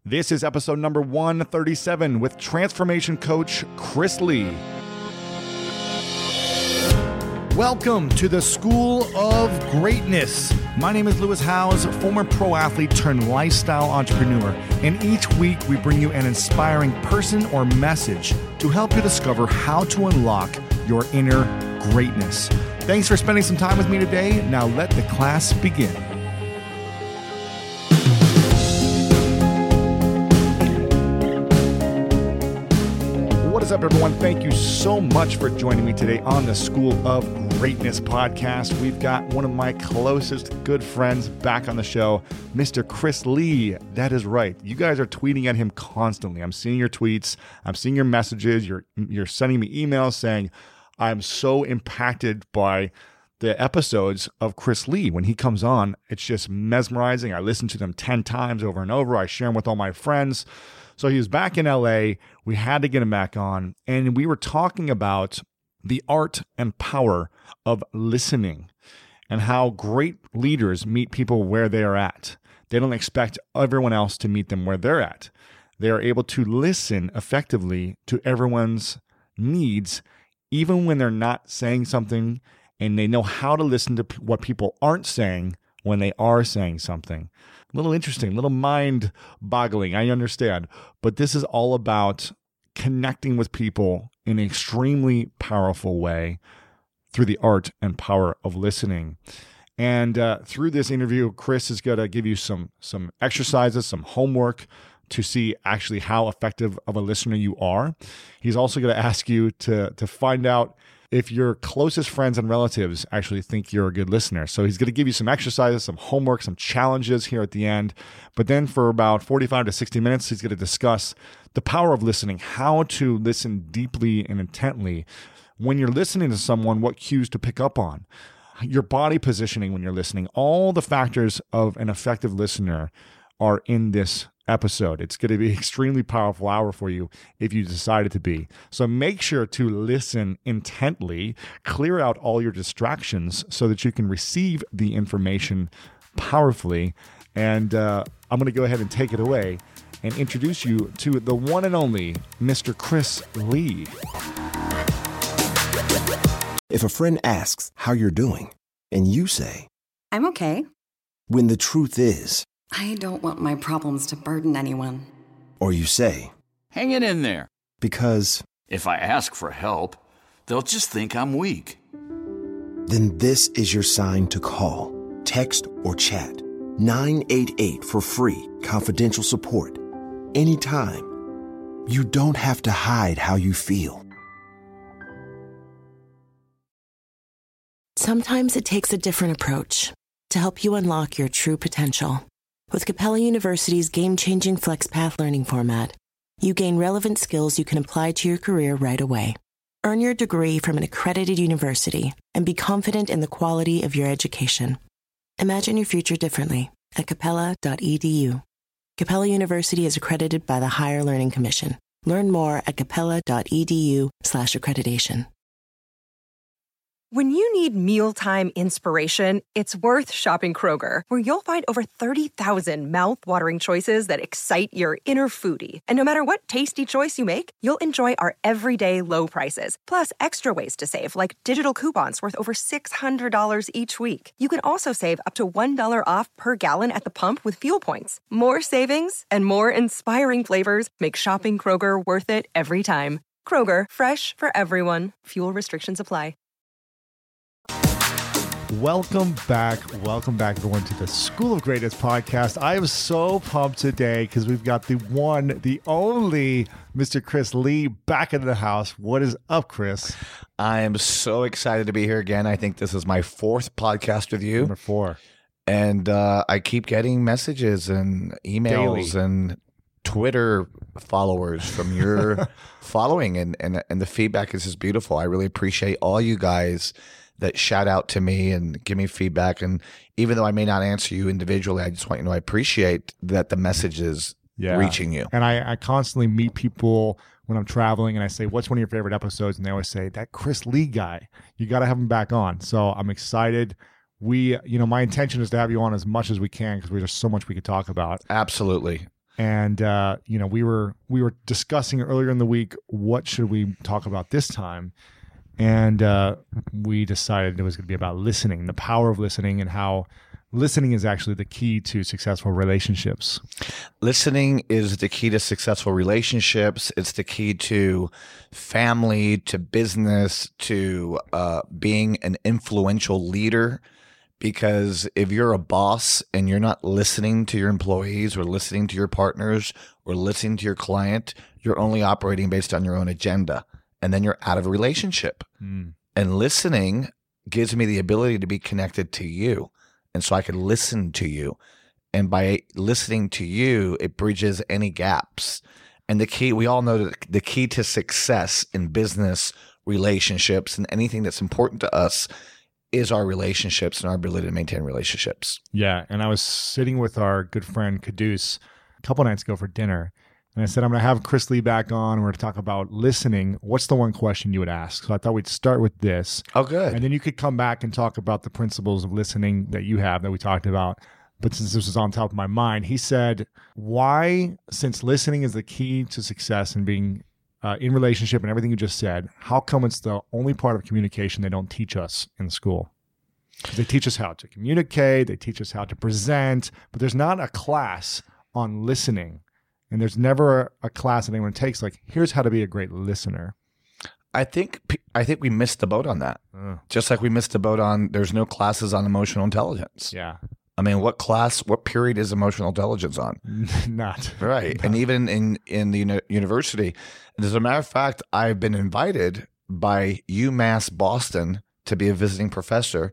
This is episode number 137 with transformation coach Chris Lee. Welcome to the School of Greatness. My name is Lewis Howes, former pro athlete turned lifestyle entrepreneur, and each week we bring you an inspiring person or message to help you discover how to unlock your inner greatness. Thanks for spending some time with me today. Now let the class begin. What is up, everyone? Thank you so much for joining me today on the School of Greatness podcast. We've got one of my closest good friends back on the show, Mr. Chris Lee. That is right. You guys are tweeting at him constantly. I'm seeing your tweets. I'm seeing your messages. You're sending me emails saying, I'm so impacted by the episodes of Chris Lee. When he comes on, it's just mesmerizing. I listen to them 10 times over and over. I share them with all my friends. So he was back in LA. We had to get him back on. And we were talking about the art and power of listening and how great leaders meet people where they are at. They don't expect everyone else to meet them where they're at. They are able to listen effectively to everyone's needs, even when they're not saying something, and they know how to listen to what people aren't saying when they are saying something. A little interesting, a little mind-boggling, I understand. But this is all about connecting with people in an extremely powerful way through the art and power of listening. And through this interview, Chris is going to give you some exercises, some homework to see actually how effective of a listener you are. He's also going to ask you to find out if your closest friends and relatives actually think you're a good listener. So he's going to give you some exercises, some homework, some challenges here at the end. But then for about 45 to 60 minutes, he's going to discuss the power of listening, how to listen deeply and intently. When you're listening to someone, what cues to pick up on, your body positioning when you're listening. All the factors of an effective listener are in this episode. It's going to be an extremely powerful hour for you if you decide it to be. So make sure to listen intently, clear out all your distractions so that you can receive the information powerfully. And I'm going to go ahead and take it away and introduce you to the one and only Mr. Chris Lee. If a friend asks how you're doing, and you say, I'm okay. When the truth is, I don't want my problems to burden anyone. Or you say, hang it in there. Because if I ask for help, they'll just think I'm weak. Then this is your sign to call, text, or chat 988 for free, confidential support. Anytime. You don't have to hide how you feel. Sometimes it takes a different approach to help you unlock your true potential. With Capella University's game-changing FlexPath learning format, you gain relevant skills you can apply to your career right away. Earn your degree from an accredited university and be confident in the quality of your education. Imagine your future differently at capella.edu. Capella University is accredited by the Higher Learning Commission. Learn more at capella.edu/accreditation. When you need mealtime inspiration, it's worth shopping Kroger, where you'll find over 30,000 mouth-watering choices that excite your inner foodie. And no matter what tasty choice you make, you'll enjoy our everyday low prices, plus extra ways to save, like digital coupons worth over $600 each week. You can also save up to $1 off per gallon at the pump with fuel points. More savings and more inspiring flavors make shopping Kroger worth it every time. Kroger, fresh for everyone. Fuel restrictions apply. Welcome back, everyone, to the School of Greatness podcast. I am so pumped today because we've got the one, the only Mr. Chris Lee back in the house. What is up, Chris? I am so excited to be here again. I think this is my 4th podcast with you. Number 4. And I keep getting messages and emails Daily. and Twitter followers from your following, and the feedback is just beautiful. I really appreciate all you guys that shout out to me and give me feedback. And even though I may not answer you individually, I just want you to know I appreciate that the message is reaching you. And I constantly meet people when I'm traveling and I say, what's one of your favorite episodes? And they always say, that Chris Lee guy, you got to have him back on. So I'm excited. My intention is to have you on as much as we can because there's so much we could talk about. Absolutely. And we were discussing earlier in the week, what should we talk about this time? And we decided it was going to be about listening, the power of listening, and how listening is actually the key to successful relationships. Listening is the key to successful relationships. It's the key to family, to business, to being an influential leader. Because if you're a boss and you're not listening to your employees or listening to your partners or listening to your client, you're only operating based on your own agenda. And then you're out of a relationship. And listening gives me the ability to be connected to you. And so I can listen to you. And by listening to you, it bridges any gaps. And the key, we all know that the key to success in business, relationships, and anything that's important to us is our relationships and our ability to maintain relationships. Yeah. And I was sitting with our good friend Caduce a couple nights ago for dinner. And I said, I'm going to have Chris Lee back on. We're going to talk about listening. What's the one question you would ask? So I thought we'd start with this. Oh, good. And then you could come back and talk about the principles of listening that you have that we talked about. But since this was on top of my mind, he said, why, since listening is the key to success and being in relationship and everything you just said, how come it's the only part of communication they don't teach us in school? Because they teach us how to communicate, they teach us how to present, but there's not a class on listening. And there's never a class that anyone takes like, here's how to be a great listener. I think we missed the boat on that. Just like we missed the boat on there's no classes on emotional intelligence. Yeah. I mean, what period is emotional intelligence on? Not. Right. And even in the university, and as a matter of fact, I've been invited by UMass Boston to be a visiting professor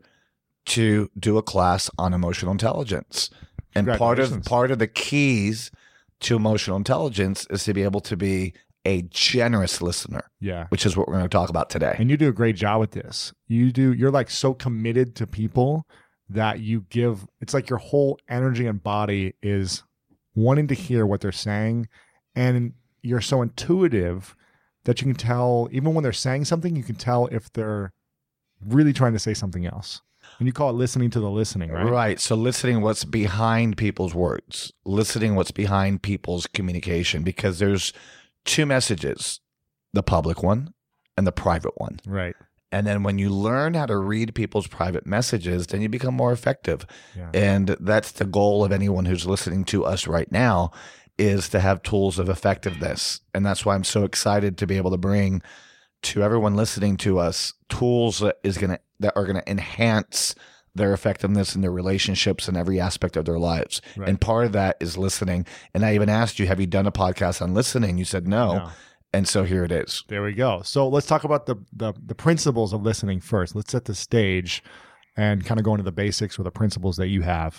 to do a class on emotional intelligence. And part of the keys to emotional intelligence is to be able to be a generous listener. Yeah. Which is what we're going to talk about today. And you do a great job with this. You're like so committed to people that you give, it's like your whole energy and body is wanting to hear what they're saying. And you're so intuitive that you can tell, even when they're saying something, you can tell if they're really trying to say something else. And you call it listening to the listening, right? Right. So listening what's behind people's words, listening what's behind people's communication, because there's two messages, the public one and the private one. Right. And then when you learn how to read people's private messages, then you become more effective. Yeah. And that's the goal of anyone who's listening to us right now, is to have tools of effectiveness. And that's why I'm so excited to be able to bring to everyone listening to us tools that are going to enhance their effectiveness in their relationships in every aspect of their lives. Right. And part of that is listening. And I even asked you, have you done a podcast on listening? You said no. And so here it is. There we go. So let's talk about the principles of listening first. Let's set the stage and kind of go into the basics or the principles that you have.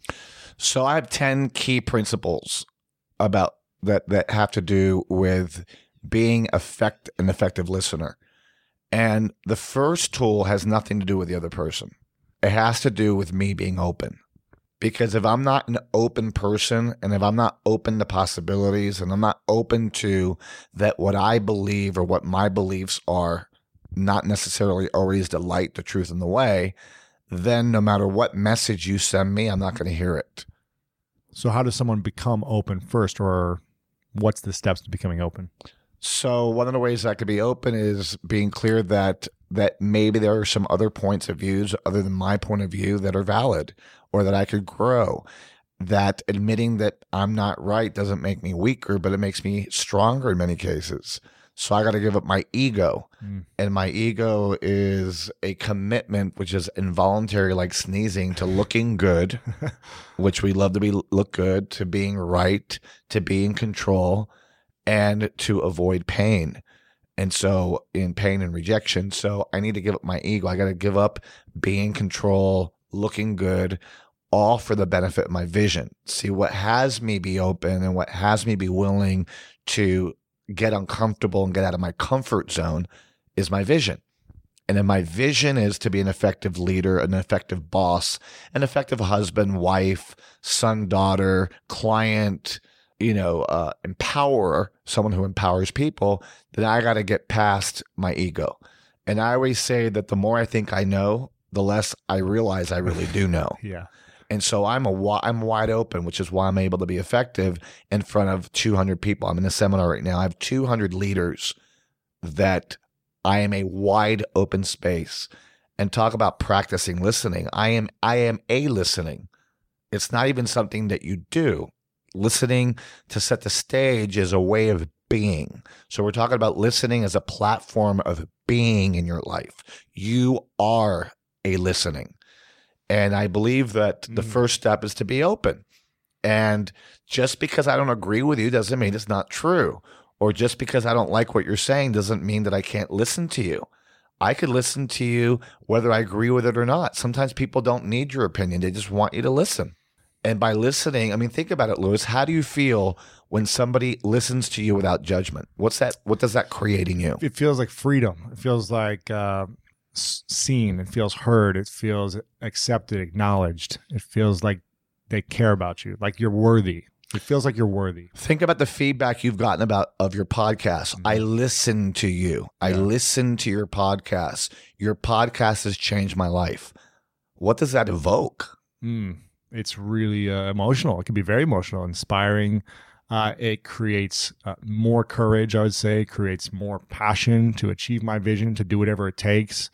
So I have 10 key principles about that have to do with being an effective listener. And the first tool has nothing to do with the other person. It has to do with me being open. Because if I'm not an open person, and if I'm not open to possibilities, and I'm not open to that what I believe or what my beliefs are not necessarily always the light, the truth, and the way, then no matter what message you send me, I'm not going to hear it. So how does someone become open first, or what's the steps to becoming open? So one of the ways that could be open is being clear that maybe there are some other points of views other than my point of view that are valid, or that I could grow. That admitting that I'm not right doesn't make me weaker, but it makes me stronger in many cases. So I got to give up my ego. And my ego is a commitment, which is involuntary, like sneezing, to looking good, which we love to look good, to being right, to be in control, and to avoid pain. And so in pain and rejection. So I need to give up my ego. I got to give up being in control, looking good, all for the benefit of my vision. See, what has me be open and what has me be willing to get uncomfortable and get out of my comfort zone is my vision. And then my vision is to be an effective leader, an effective boss, an effective husband, wife, son, daughter, client, empower, someone who empowers people. Then I got to get past my ego. And I always say that the more I think I know, the less I realize I really do know. Yeah. And so I'm wide open, which is why I'm able to be effective in front of 200 people. I'm in a seminar right now. I have 200 leaders that I am a wide open space. And talk about practicing listening. I am a listening. It's not even something that you do. Listening to set the stage is a way of being. So we're talking about listening as a platform of being in your life. You are a listening. And I believe that the first step is to be open. And just because I don't agree with you doesn't mean it's not true. Or just because I don't like what you're saying doesn't mean that I can't listen to you. I could listen to you whether I agree with it or not. Sometimes people don't need your opinion. They just want you to listen. And by listening, I mean, think about it, Lewis. How do you feel when somebody listens to you without judgment? What does that create in you? It feels like freedom. It feels like seen. It feels heard. It feels accepted, acknowledged. It feels like they care about you, like you're worthy. It feels like you're worthy. Think about the feedback you've gotten of your podcast. Mm-hmm. I listen to you. Yeah. I listen to your podcast. Your podcast has changed my life. What does that evoke? It's really emotional. It can be very emotional, inspiring. It creates more courage, I would say. It creates more passion to achieve my vision, to do whatever it takes.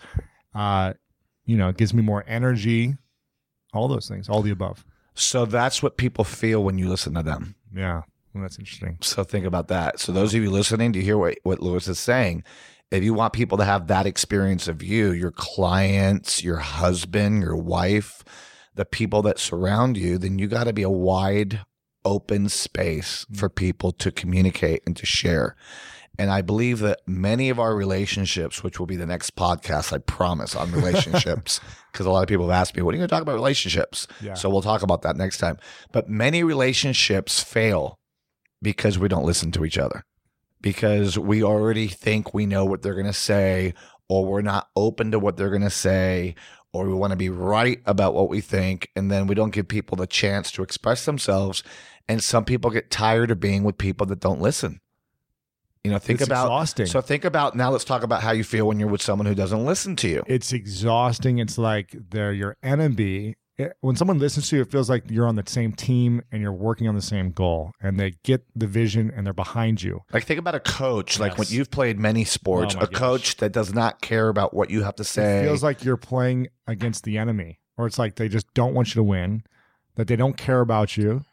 It gives me more energy. All those things, all the above. So that's what people feel when you listen to them. Yeah, well, that's interesting. So think about that. So those of you listening, do you hear what Lewis is saying? If you want people to have that experience of you, your clients, your husband, your wife, the people that surround you, then you got to be a wide open space for people to communicate and to share. And I believe that many of our relationships, which will be the next podcast, I promise, on relationships, because a lot of people have asked me, what are you going to talk about relationships? Yeah. So we'll talk about that next time. But many relationships fail because we don't listen to each other, because we already think we know what they're going to say, or we're not open to what they're going to say, or we want to be right about what we think, and then we don't give people the chance to express themselves. And some people get tired of being with people that don't listen. It's exhausting. So think about, now let's talk about how you feel when you're with someone who doesn't listen to you. It's exhausting. It's like they're your enemy. When someone listens to you, it feels like you're on the same team and you're working on the same goal, and they get the vision and they're behind you. Like think about a coach, like when you've played many sports, coach that does not care about what you have to say. It feels like you're playing against the enemy, or it's like they just don't want you to win, that they don't care about you.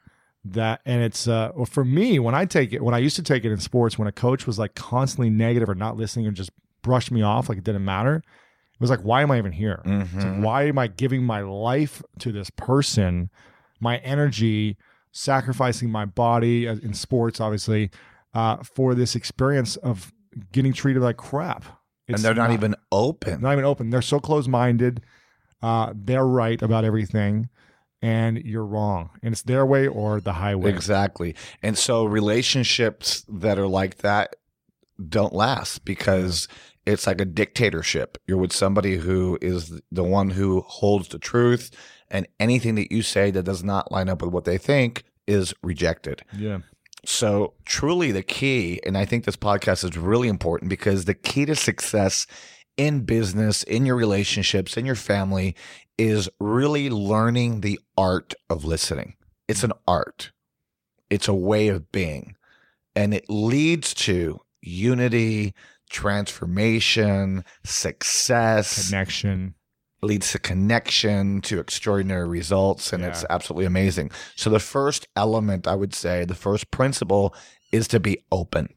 And it's for me, when I used to take it in sports, when a coach was like constantly negative or not listening or just brushed me off like it didn't matter, it was like, why am I even here? Mm-hmm. It's like, why am I giving my life to this person, my energy, sacrificing my body in sports, obviously, for this experience of getting treated like crap? And they're not even open. Not even open. They're so close-minded. They're right about everything. And you're wrong. And it's their way or the highway. Exactly. And so relationships that are like that don't last, because it's like a dictatorship. You're with somebody who is the one who holds the truth, and anything that you say that does not line up with what they think is rejected. Yeah. So truly the key, and I think this podcast is really important, because the key to success in business, in your relationships, in your family, is really learning the art of listening. It's an art. It's a way of being. And it leads to unity, transformation, success. Connection. Leads to connection, to extraordinary results. And it's absolutely amazing. So the first element, I would say, the first principle is to be open.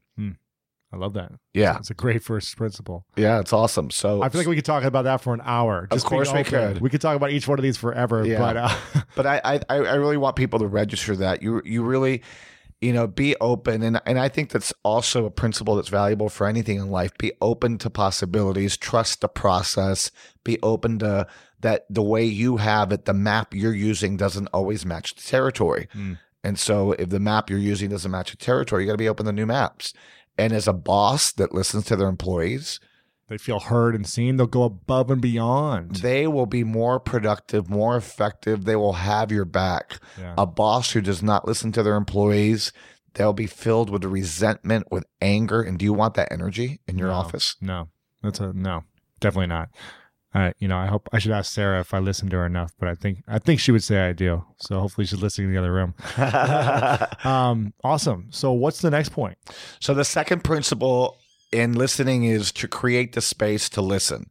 I love that. Yeah. It's a great first principle. Yeah, it's awesome. So I feel like we could talk about that for an hour. Of course we could. We could talk about each one of these forever. Yeah. But I really want people to register that. You really, be open. And I think that's also a principle that's valuable for anything in life. Be open to possibilities. Trust the process. Be open to that the way you have it, the map you're using doesn't always match the territory. And so if the map you're using doesn't match the territory, you got to be open to new maps. And as a boss that listens to their employees, they feel heard and seen. They'll go above and beyond. They will be more productive, more effective. They will have your back. Yeah. A boss who does not listen to their employees, they'll be filled with resentment, with anger. And do you want that energy in your office? No, no, definitely not. I should ask Sarah if I listened to her enough, but I think she would say I do. So hopefully she's listening in the other room. Awesome. So what's the next point? So the second principle in listening is to create the space to listen.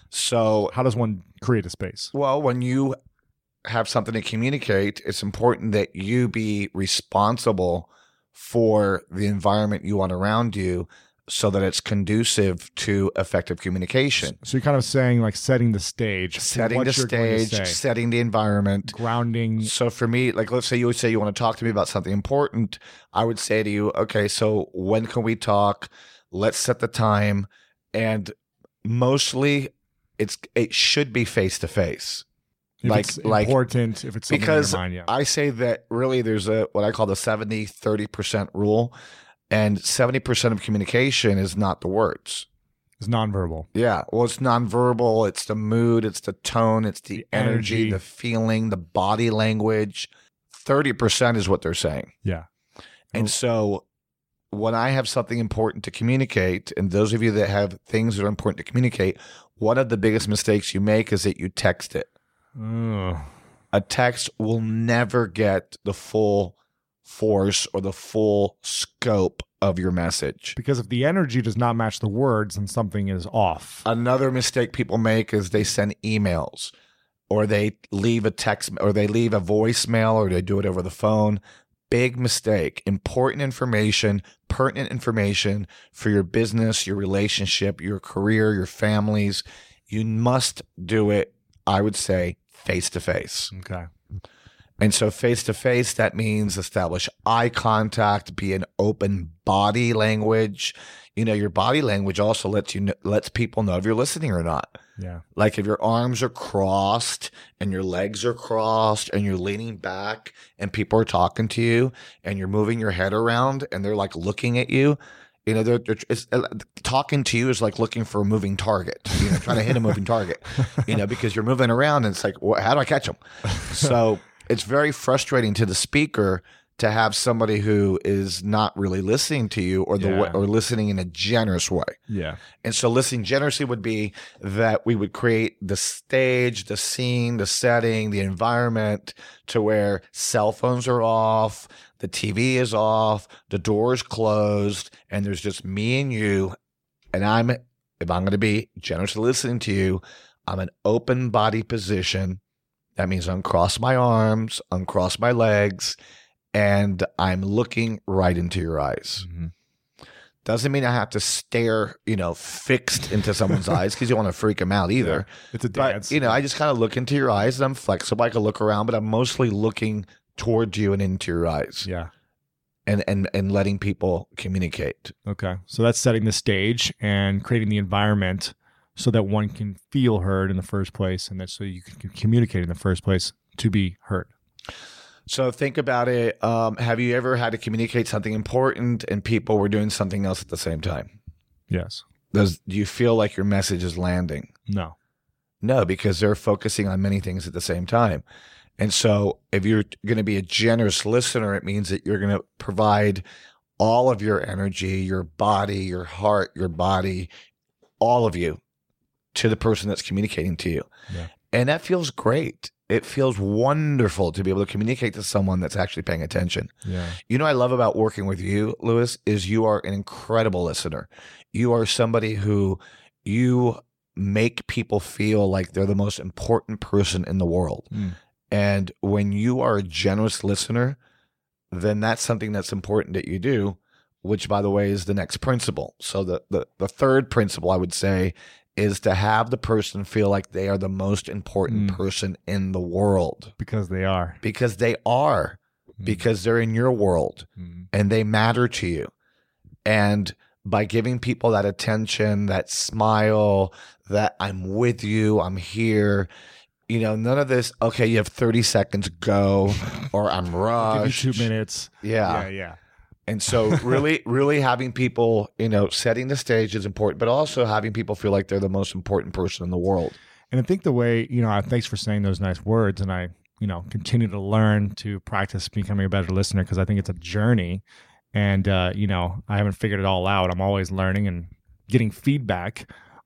So How does one create a space? well, when you have something to communicate, it's important that you be responsible for the environment you want around you so that it's conducive to effective communication. So you're kind of saying like setting the stage, for Setting what the you're going to stage, say. setting the environment. Grounding. So for me, like let's say you would say you want to talk to me about something important. I would say to you, okay, so when can we talk? Let's set the time. And mostly it should be face to face. If it's important, if it's something Because in your mind, yeah. I say that really there's what I call the 70-30% rule. And 70% of communication is not the words. It's nonverbal. Yeah. Well, it's nonverbal. It's the mood. It's the tone. It's the energy, the feeling, the body language. 30% is what they're saying. Yeah. And so when I have something important to communicate, and those of you that have things that are important to communicate, one of the biggest mistakes you make is that you text it. Ugh. A text will never get the full force or the full scope of your message. Because if the energy does not match the words, then something is off. Another mistake people make is they send emails or they leave a text or they leave a voicemail or they do it over the phone. Big mistake. Important information, pertinent information for your business, your relationship, your career, your families. You must do it, I would say, face to face. Okay. And so face to face, that means establish eye contact, be an open body language. You know, your body language also lets people know if you're listening or not. Yeah. Like if your arms are crossed and your legs are crossed and you're leaning back and people are talking to you and you're moving your head around and they're like looking at you, you know, talking to you is like looking for a moving target, you know, trying to hit a moving target, you know, because you're moving around and it's like, well, how do I catch them? So it's very frustrating to the speaker to have somebody who is not really listening to you or or listening in a generous way. Yeah. And so listening generously would be that we would create the stage, the scene, the setting, the environment to where cell phones are off, the TV is off, the door is closed, and there's just me and you. And if I'm going to be generously listening to you, I'm an open body position. That means uncross my arms, uncross my legs, and I'm looking right into your eyes. Mm-hmm. Doesn't mean I have to stare, you know, fixed into someone's eyes because you don't want to freak them out either. Yeah. It's a dance. But, you know, I just kind of look into your eyes and I'm flexible. I can look around, but I'm mostly looking towards you and into your eyes. Yeah. And letting people communicate. Okay. So that's setting the stage and creating the environment so that one can feel heard in the first place and that so you can communicate in the first place to be heard. So think about it. Have you ever had to communicate something important and people were doing something else at the same time? Yes. Do you feel like your message is landing? No. No, because they're focusing on many things at the same time. And so if you're going to be a generous listener, it means that you're going to provide all of your energy, your body, your heart, your body, all of you to the person that's communicating to you. Yeah. And that feels great. It feels wonderful to be able to communicate to someone that's actually paying attention. Yeah. You know what I love about working with you, Louis, is you are an incredible listener. You are somebody who you make people feel like they're the most important person in the world. Mm. And when you are a generous listener, then that's something that's important that you do, which, by the way, is the next principle. So the third principle, I would say, is to have the person feel like they are the most important person in the world. Because they are. Because they are. Because they're in your world and they matter to you. And by giving people that attention, that smile, that I'm with you, I'm here, you know, none of this, okay, you have 30 seconds, go, or I'm rushed. Give you 2 minutes. Yeah. And so really having people, you know, setting the stage is important, but also having people feel like they're the most important person in the world. And I think the way, you know, thanks for saying those nice words. And I, you know, continue to learn to practice becoming a better listener because I think it's a journey. And, you know, I haven't figured it all out. I'm always learning and getting feedback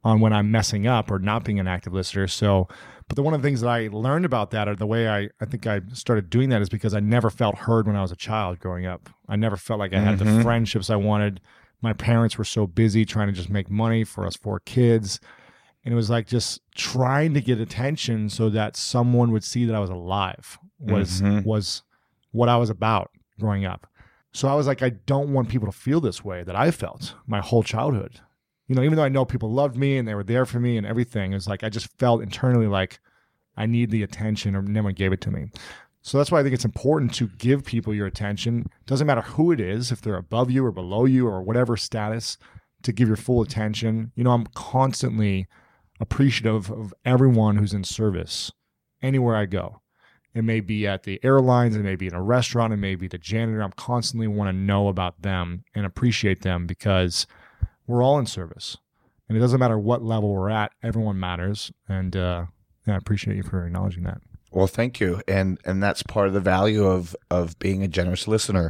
on when I'm messing up or not being an active listener. So, but one of the things that I learned about that, or the way I think I started doing that, is because I never felt heard when I was a child growing up. I never felt like I had the friendships I wanted. My parents were so busy trying to just make money for us 4 kids. And it was like just trying to get attention so that someone would see that I was alive was what I was about growing up. So I was like, I don't want people to feel this way that I felt my whole childhood. You know, even though I know people loved me and they were there for me and everything, it was like I just felt internally like I need the attention, or no one gave it to me. So that's why I think it's important to give people your attention. Doesn't matter who it is, if they're above you or below you or whatever status, to give your full attention. You know, I'm constantly appreciative of everyone who's in service anywhere I go. It may be at the airlines, it may be in a restaurant, it may be the janitor. I'm constantly want to know about them and appreciate them, because we're all in service. And it doesn't matter what level we're at, everyone matters. And I appreciate you for acknowledging that. Well, thank you. And that's part of the value of being a generous listener.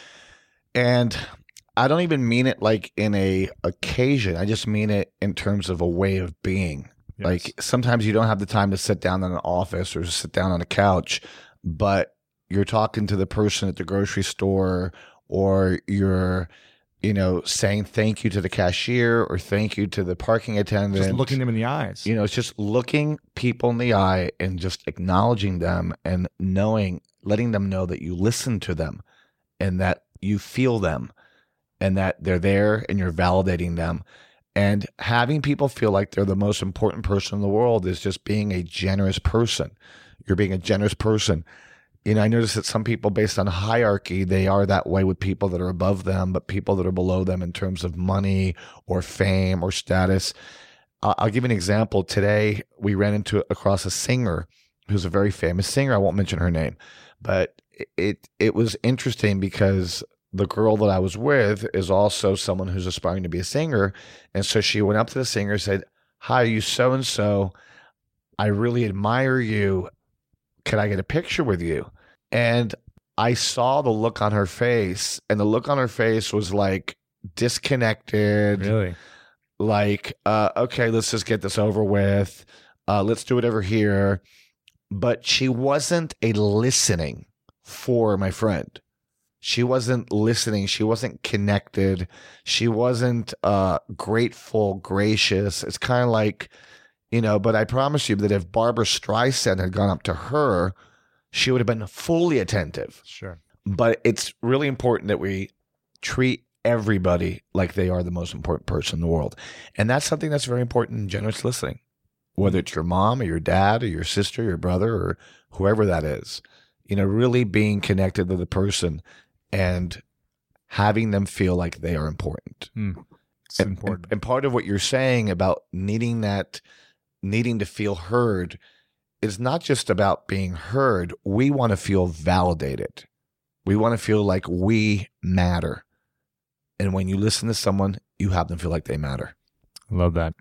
And I don't even mean it like in a occasion. I just mean it in terms of a way of being. Yes. Like sometimes you don't have the time to sit down in an office or sit down on a couch, but you're talking to the person at the grocery store, or you're, you know, saying thank you to the cashier or thank you to the parking attendant. Just looking them in the eyes. You know, it's just looking people in the eye and just acknowledging them and letting them know that you listen to them and that you feel them and that they're there and you're validating them. And having people feel like they're the most important person in the world is just being a generous person. You're being a generous person. You know, I notice that some people, based on hierarchy, they are that way with people that are above them, but people that are below them in terms of money or fame or status. I'll give you an example. Today, we ran across a singer who's a very famous singer. I won't mention her name, but it was interesting because the girl that I was with is also someone who's aspiring to be a singer. And so she went up to the singer and said, "Hi, you so-and-so. I really admire you. Can I get a picture with you?" And I saw the look on her face, and the look on her face was like disconnected. Really? Like, okay, let's just get this over with. Let's do it over here. But she wasn't listening for my friend. She wasn't listening. She wasn't connected. She wasn't grateful, gracious. It's kind of like, you know, but I promise you that if Barbara Streisand had gone up to her, she would have been fully attentive. Sure. But it's really important that we treat everybody like they are the most important person in the world. And that's something that's very important in generous listening, whether it's your mom or your dad or your sister, your brother, or whoever that is. You know, really being connected to the person and having them feel like they are important. It's important. And part of what you're saying about needing to feel heard is not just about being heard. We want to feel validated. We want to feel like we matter. And when you listen to someone, you have them feel like they matter. I love that.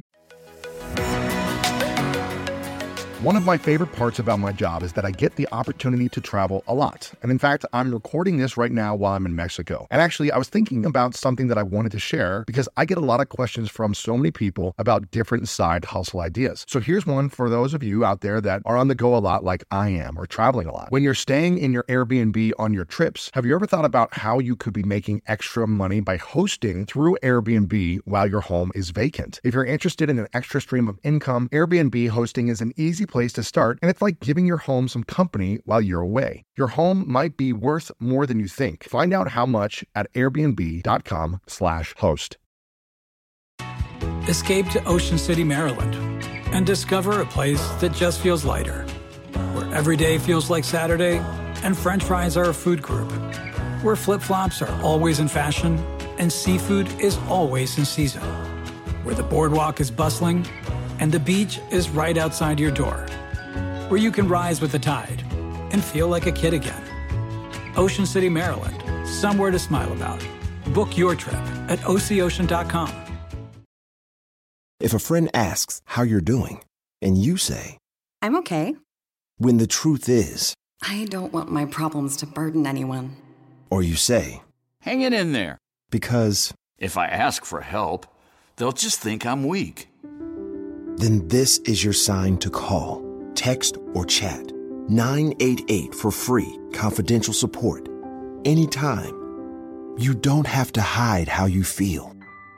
One of my favorite parts about my job is that I get the opportunity to travel a lot. And in fact, I'm recording this right now while I'm in Mexico. And actually, I was thinking about something that I wanted to share because I get a lot of questions from so many people about different side hustle ideas. So here's one for those of you out there that are on the go a lot like I am, or traveling a lot. When you're staying in your Airbnb on your trips, have you ever thought about how you could be making extra money by hosting through Airbnb while your home is vacant? If you're interested in an extra stream of income, Airbnb hosting is an easy place to start, and it's like giving your home some company while you're away. Your home might be worth more than you think. Find out how much at airbnb.com/host. Escape to Ocean City, Maryland, and discover a place that just feels lighter, where every day feels like Saturday and French fries are a food group, where flip-flops are always in fashion and seafood is always in season, where the boardwalk is bustling and the beach is right outside your door, where you can rise with the tide and feel like a kid again. Ocean City, Maryland, somewhere to smile about. Book your trip at OCOcean.com. If a friend asks how you're doing, and you say, I'm okay. when the truth is, I don't want my problems to burden anyone. or you say, Hang it in there. because If I ask for help, they'll just think I'm weak. then this is your sign to call, text, or chat 988 for free, confidential support. Anytime. You don't have to hide how you feel.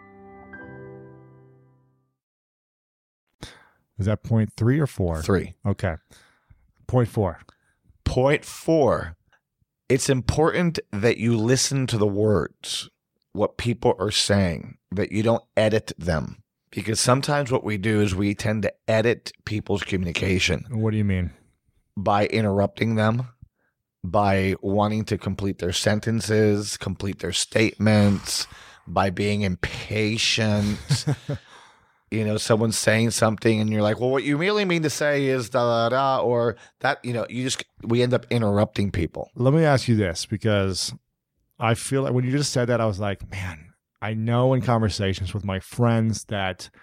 Is that point 3 or 4? 3. Okay. Point 4. Point 4. It's important that you listen to the words, what people are saying, that you don't edit them. Because sometimes what we do is we tend to edit people's communication. What do you mean? By interrupting them, by wanting to complete their sentences, complete their statements, by being impatient. You know, someone's saying something and you're like, well, what you really mean to say is da da da, or that, you know, we end up interrupting people. Let me ask you this, because I feel like when you just said that, I was like, man, I know in conversations with my friends that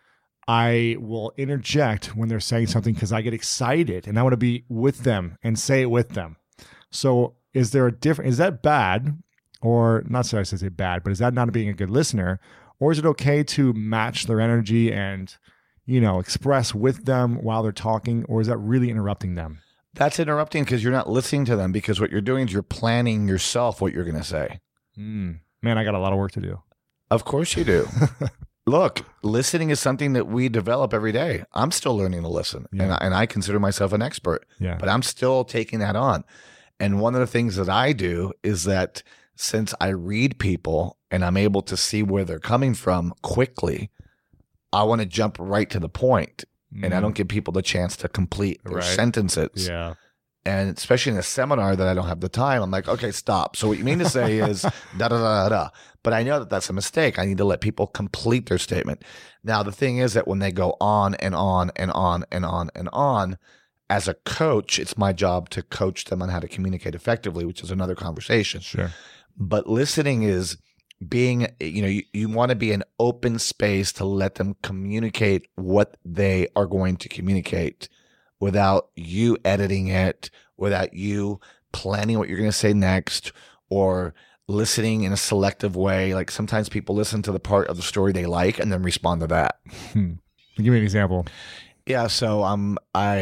I will interject when they're saying something because I get excited and I want to be with them and say it with them. So is there a difference? Is that bad? Or not so I should say bad, but is that not being a good listener? Or is it okay to match their energy and, you know, express with them while they're talking? Or is that really interrupting them? That's interrupting because you're not listening to them, because what you're doing is you're planning yourself what you're going to say. Man, I got a lot of work to do. Of course you do. Look, listening is something that we develop every day. I'm still learning to listen, and I consider myself an expert, but I'm still taking that on. And one of the things that I do is that since I read people and I'm able to see where they're coming from quickly, I want to jump right to the point, and I don't give people the chance to complete their sentences. Yeah. And especially in a seminar that I don't have the time, I'm like, okay, stop. So what you mean to say is da da da da. But I know that that's a mistake. I need to let people complete their statement. Now, the thing is that when they go on and on and on and on and on, as a coach, it's my job to coach them on how to communicate effectively, which is another conversation. Sure. But listening is being, you know, you want to be an open space to let them communicate what they are going to communicate without you editing it, without you planning what you're going to say next, or listening in a selective way. Like sometimes people listen to the part of the story they like and then respond to that. Give me an example. Yeah, so I'm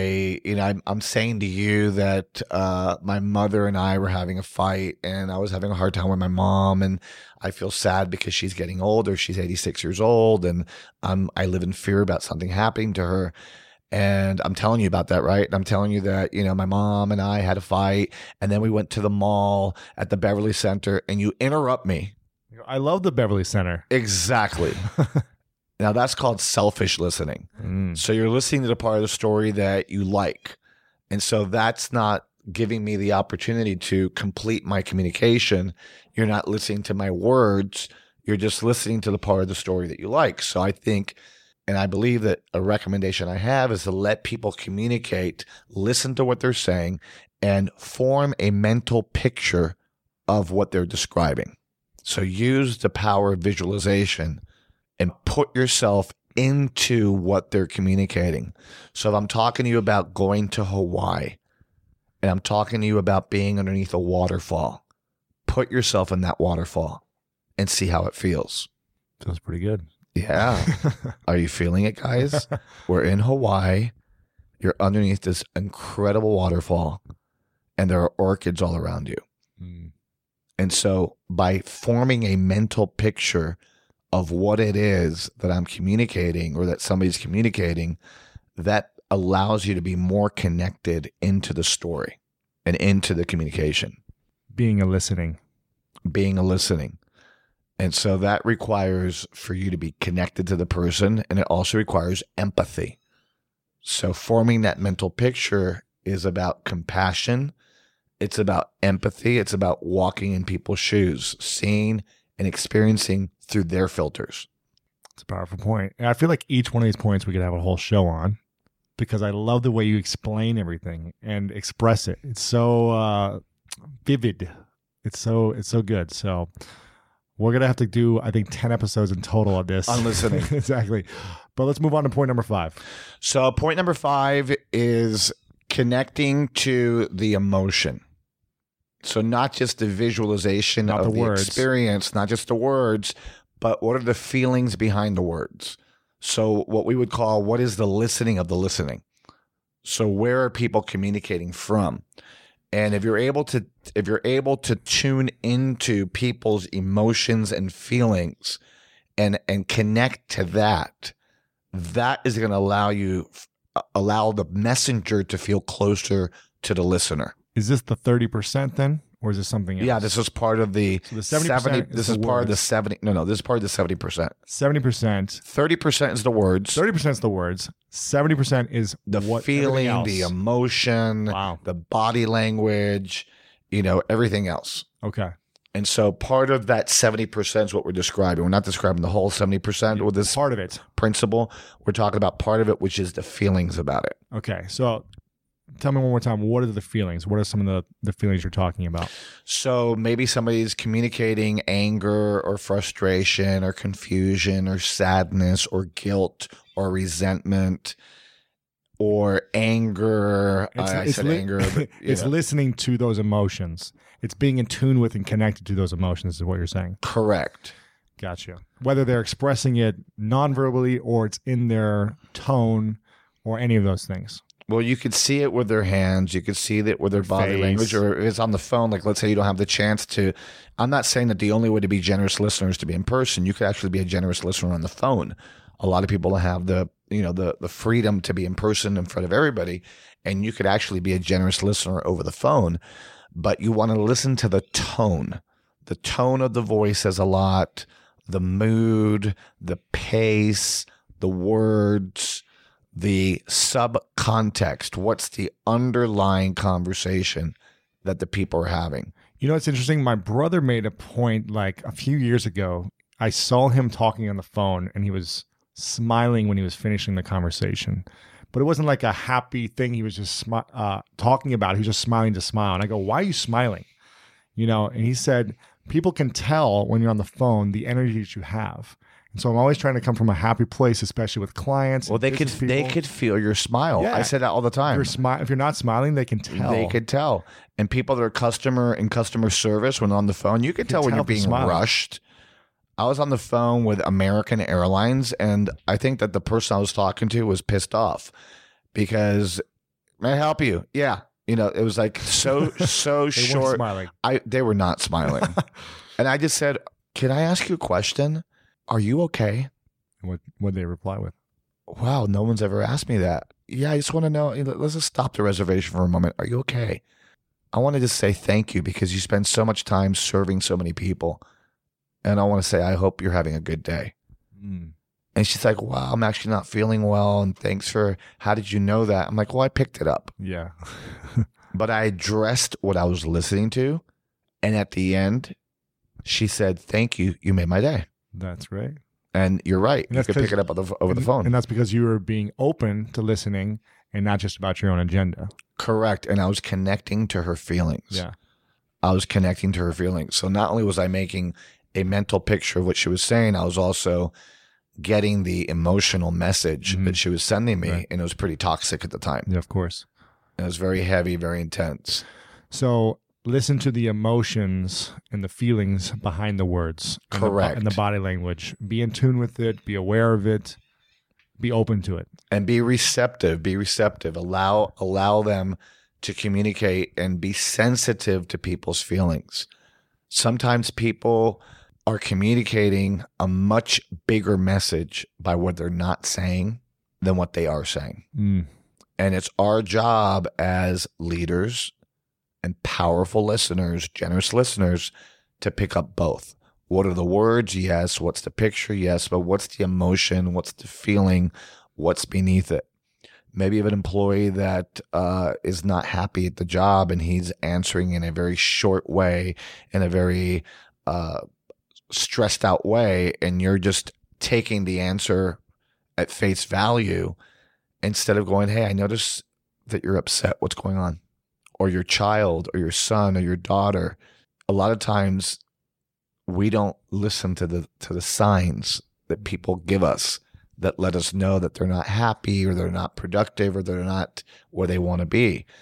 saying to you that my mother and I were having a fight, and I was having a hard time with my mom, and I feel sad because she's getting older. She's 86 years old, and I live in fear about something happening to her. And I'm telling you about that, right? And I'm telling you that, you know, my mom and I had a fight, and then we went to the mall at the Beverly Center, and you interrupt me. I love the Beverly Center. Exactly. Now, that's called selfish listening. So you're listening to the part of the story that you like. And so that's not giving me the opportunity to complete my communication. You're not listening to my words. You're just listening to the part of the story that you like. So I think, and I believe that a recommendation I have is to let people communicate, listen to what they're saying, and form a mental picture of what they're describing. So use the power of visualization and put yourself into what they're communicating. So if I'm talking to you about going to Hawaii, and I'm talking to you about being underneath a waterfall, put yourself in that waterfall and see how it feels. Feels pretty good. Yeah. Are you feeling it, guys? We're in Hawaii. You're underneath this incredible waterfall, and there are orchids all around you. And so by forming a mental picture of what it is that I'm communicating or that somebody's communicating, that allows you to be more connected into the story and into the communication. Being a listening. And so that requires for you to be connected to the person, and it also requires empathy. So forming that mental picture is about compassion. It's about empathy. It's about walking in people's shoes, seeing and experiencing through their filters. It's a powerful point. And I feel like each one of these points we could have a whole show on, because I love the way you explain everything and express it. It's so vivid. It's so good. So we're going to have to do, I think, 10 episodes in total on this. On listening. Exactly. But let's move on to point number 5. So point number 5 is connecting to the emotion. So not just the visualization of the experience, not just the words, but what are the feelings behind the words? So what we would call, what is the listening of the listening? So where are people communicating from? And if you're able to tune into people's emotions and feelings and connect to that is going to allow the messenger to feel closer to the listener. Is this the 30% then? Or is this something else? Yeah, this is part of the, so the 70%. This is part of the 70. No, this is part of the 70%. 70%. 30% is the words. 30% is the words. 70% is the feeling, the emotion, the body language, everything else. Okay. And so part of that 70% is what we're describing. We're not describing the whole 70% with this part of it principle. We're talking about part of it, which is the feelings about it. Okay. So tell me one more time, what are the feelings? What are some of the feelings you're talking about? So maybe somebody's communicating anger or frustration or confusion or sadness or guilt or resentment or anger. I said anger. But, it's listening to those emotions. It's being in tune with and connected to those emotions is what you're saying. Correct. Gotcha. Whether they're expressing it non-verbally or it's in their tone or any of those things. Well, you could see it with their hands. You could see it with their body language, or it's on the phone. Like, let's say you don't have the chance to. I'm not saying that the only way to be generous listeners is to be in person. You could actually be a generous listener on the phone. A lot of people have the freedom to be in person in front of everybody, and you could actually be a generous listener over the phone. But you want to listen to the tone. The tone of the voice says a lot. The mood, the pace, the words. The subcontext, what's the underlying conversation that the people are having? It's interesting. My brother made a point like a few years ago. I saw him talking on the phone and he was smiling when he was finishing the conversation. But it wasn't like a happy thing he was just talking about. He was just smiling to smile. And I go, why are you smiling? And he said, people can tell when you're on the phone the energy that you have. And so I'm always trying to come from a happy place, especially with clients. Well, they could feel your smile. Yeah. I say that all the time. If you're not smiling, they can tell. They could tell. And people that are customer service when on the phone, you can tell when you're being rushed. I was on the phone with American Airlines, and I think that the person I was talking to was pissed off because, may I help you? Yeah. It was like so they short. Weren't smiling. They were not smiling. And I just said, can I ask you a question? Are you okay? What did they reply with? Wow, no one's ever asked me that. Yeah, I just want to know. Let's just stop the reservation for a moment. Are you okay? I want to just say thank you because you spend so much time serving so many people. And I want to say, I hope you're having a good day. Mm. And she's like, wow, I'm actually not feeling well. And thanks for, how did you know that? I'm like, well, I picked it up. Yeah. But I addressed what I was listening to. And at the end, she said, thank you. You made my day. That's right. And you're right. You could pick it up over the phone. And that's because you were being open to listening and not just about your own agenda. Correct. And I was connecting to her feelings. Yeah. I was connecting to her feelings. So not only was I making a mental picture of what she was saying, I was also getting the emotional message that she was sending me. Right. And it was pretty toxic at the time. Yeah, of course. It was very heavy, very intense. So listen to the emotions and the feelings behind the words. Correct. And the body language. Be in tune with it. Be aware of it. Be open to it. And be receptive. Be receptive. Allow them to communicate and be sensitive to people's feelings. Sometimes people are communicating a much bigger message by what they're not saying than what they are saying. Mm. And it's our job as leaders and powerful listeners, generous listeners, to pick up both. What are the words? Yes. What's the picture? Yes. But what's the emotion? What's the feeling? What's beneath it? Maybe of an employee that is not happy at the job and he's answering in a very short way, in a very stressed out way, and you're just taking the answer at face value instead of going, hey, I notice that you're upset. What's going on? Or your child or your son or your daughter. A lot of times we don't listen to the signs that people give us that let us know that they're not happy or they're not productive or they're not where they want to be.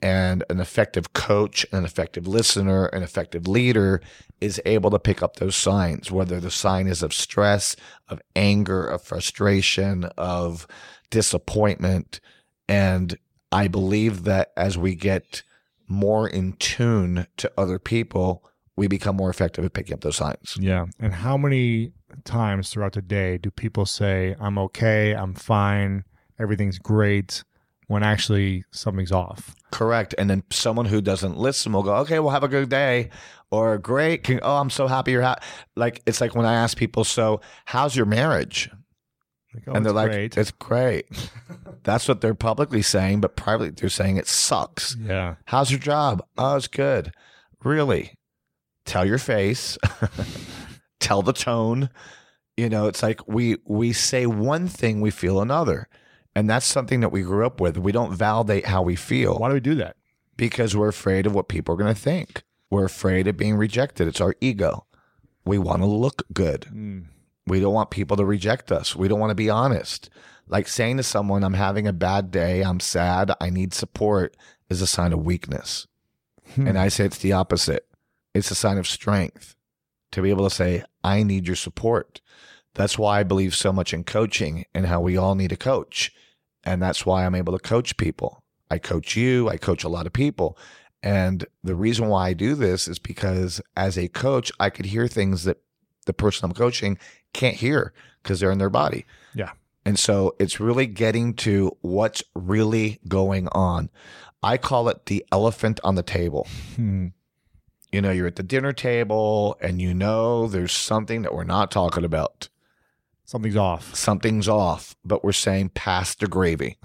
And an effective coach, an effective listener, an effective leader is able to pick up those signs, whether the sign is of stress, of anger, of frustration, of disappointment. And I believe that as we get more in tune to other people, we become more effective at picking up those signs. Yeah. And how many times throughout the day do people say, I'm okay, I'm fine, everything's great, when actually something's off? Correct. And then someone who doesn't listen will go, okay, well, have a good day. Or great. I'm so happy you're happy. Like, it's like when I ask people, so how's your marriage? Like, and they're like, great. It's great. That's what they're publicly saying, but privately they're saying it sucks. Yeah. How's your job? Oh, it's good. Really? Tell your face. Tell the tone. It's like we say one thing, we feel another. And that's something that we grew up with. We don't validate how we feel. Why do we do that? Because we're afraid of what people are going to think. We're afraid of being rejected. It's our ego. We want to look good. We don't want people to reject us. We don't want to be honest. Like saying to someone, I'm having a bad day, I'm sad, I need support, is a sign of weakness. And I say it's the opposite. It's a sign of strength to be able to say, I need your support. That's why I believe so much in coaching and how we all need a coach. And that's why I'm able to coach people. I coach you. I coach a lot of people. And the reason why I do this is because as a coach, I could hear things that the person I'm coaching can't hear because they're in their body. Yeah. And so it's really getting to what's really going I call it the elephant on the table. You're at the dinner table and there's something that we're not talking about. Something's off. Something's off, but we're saying pass the gravy.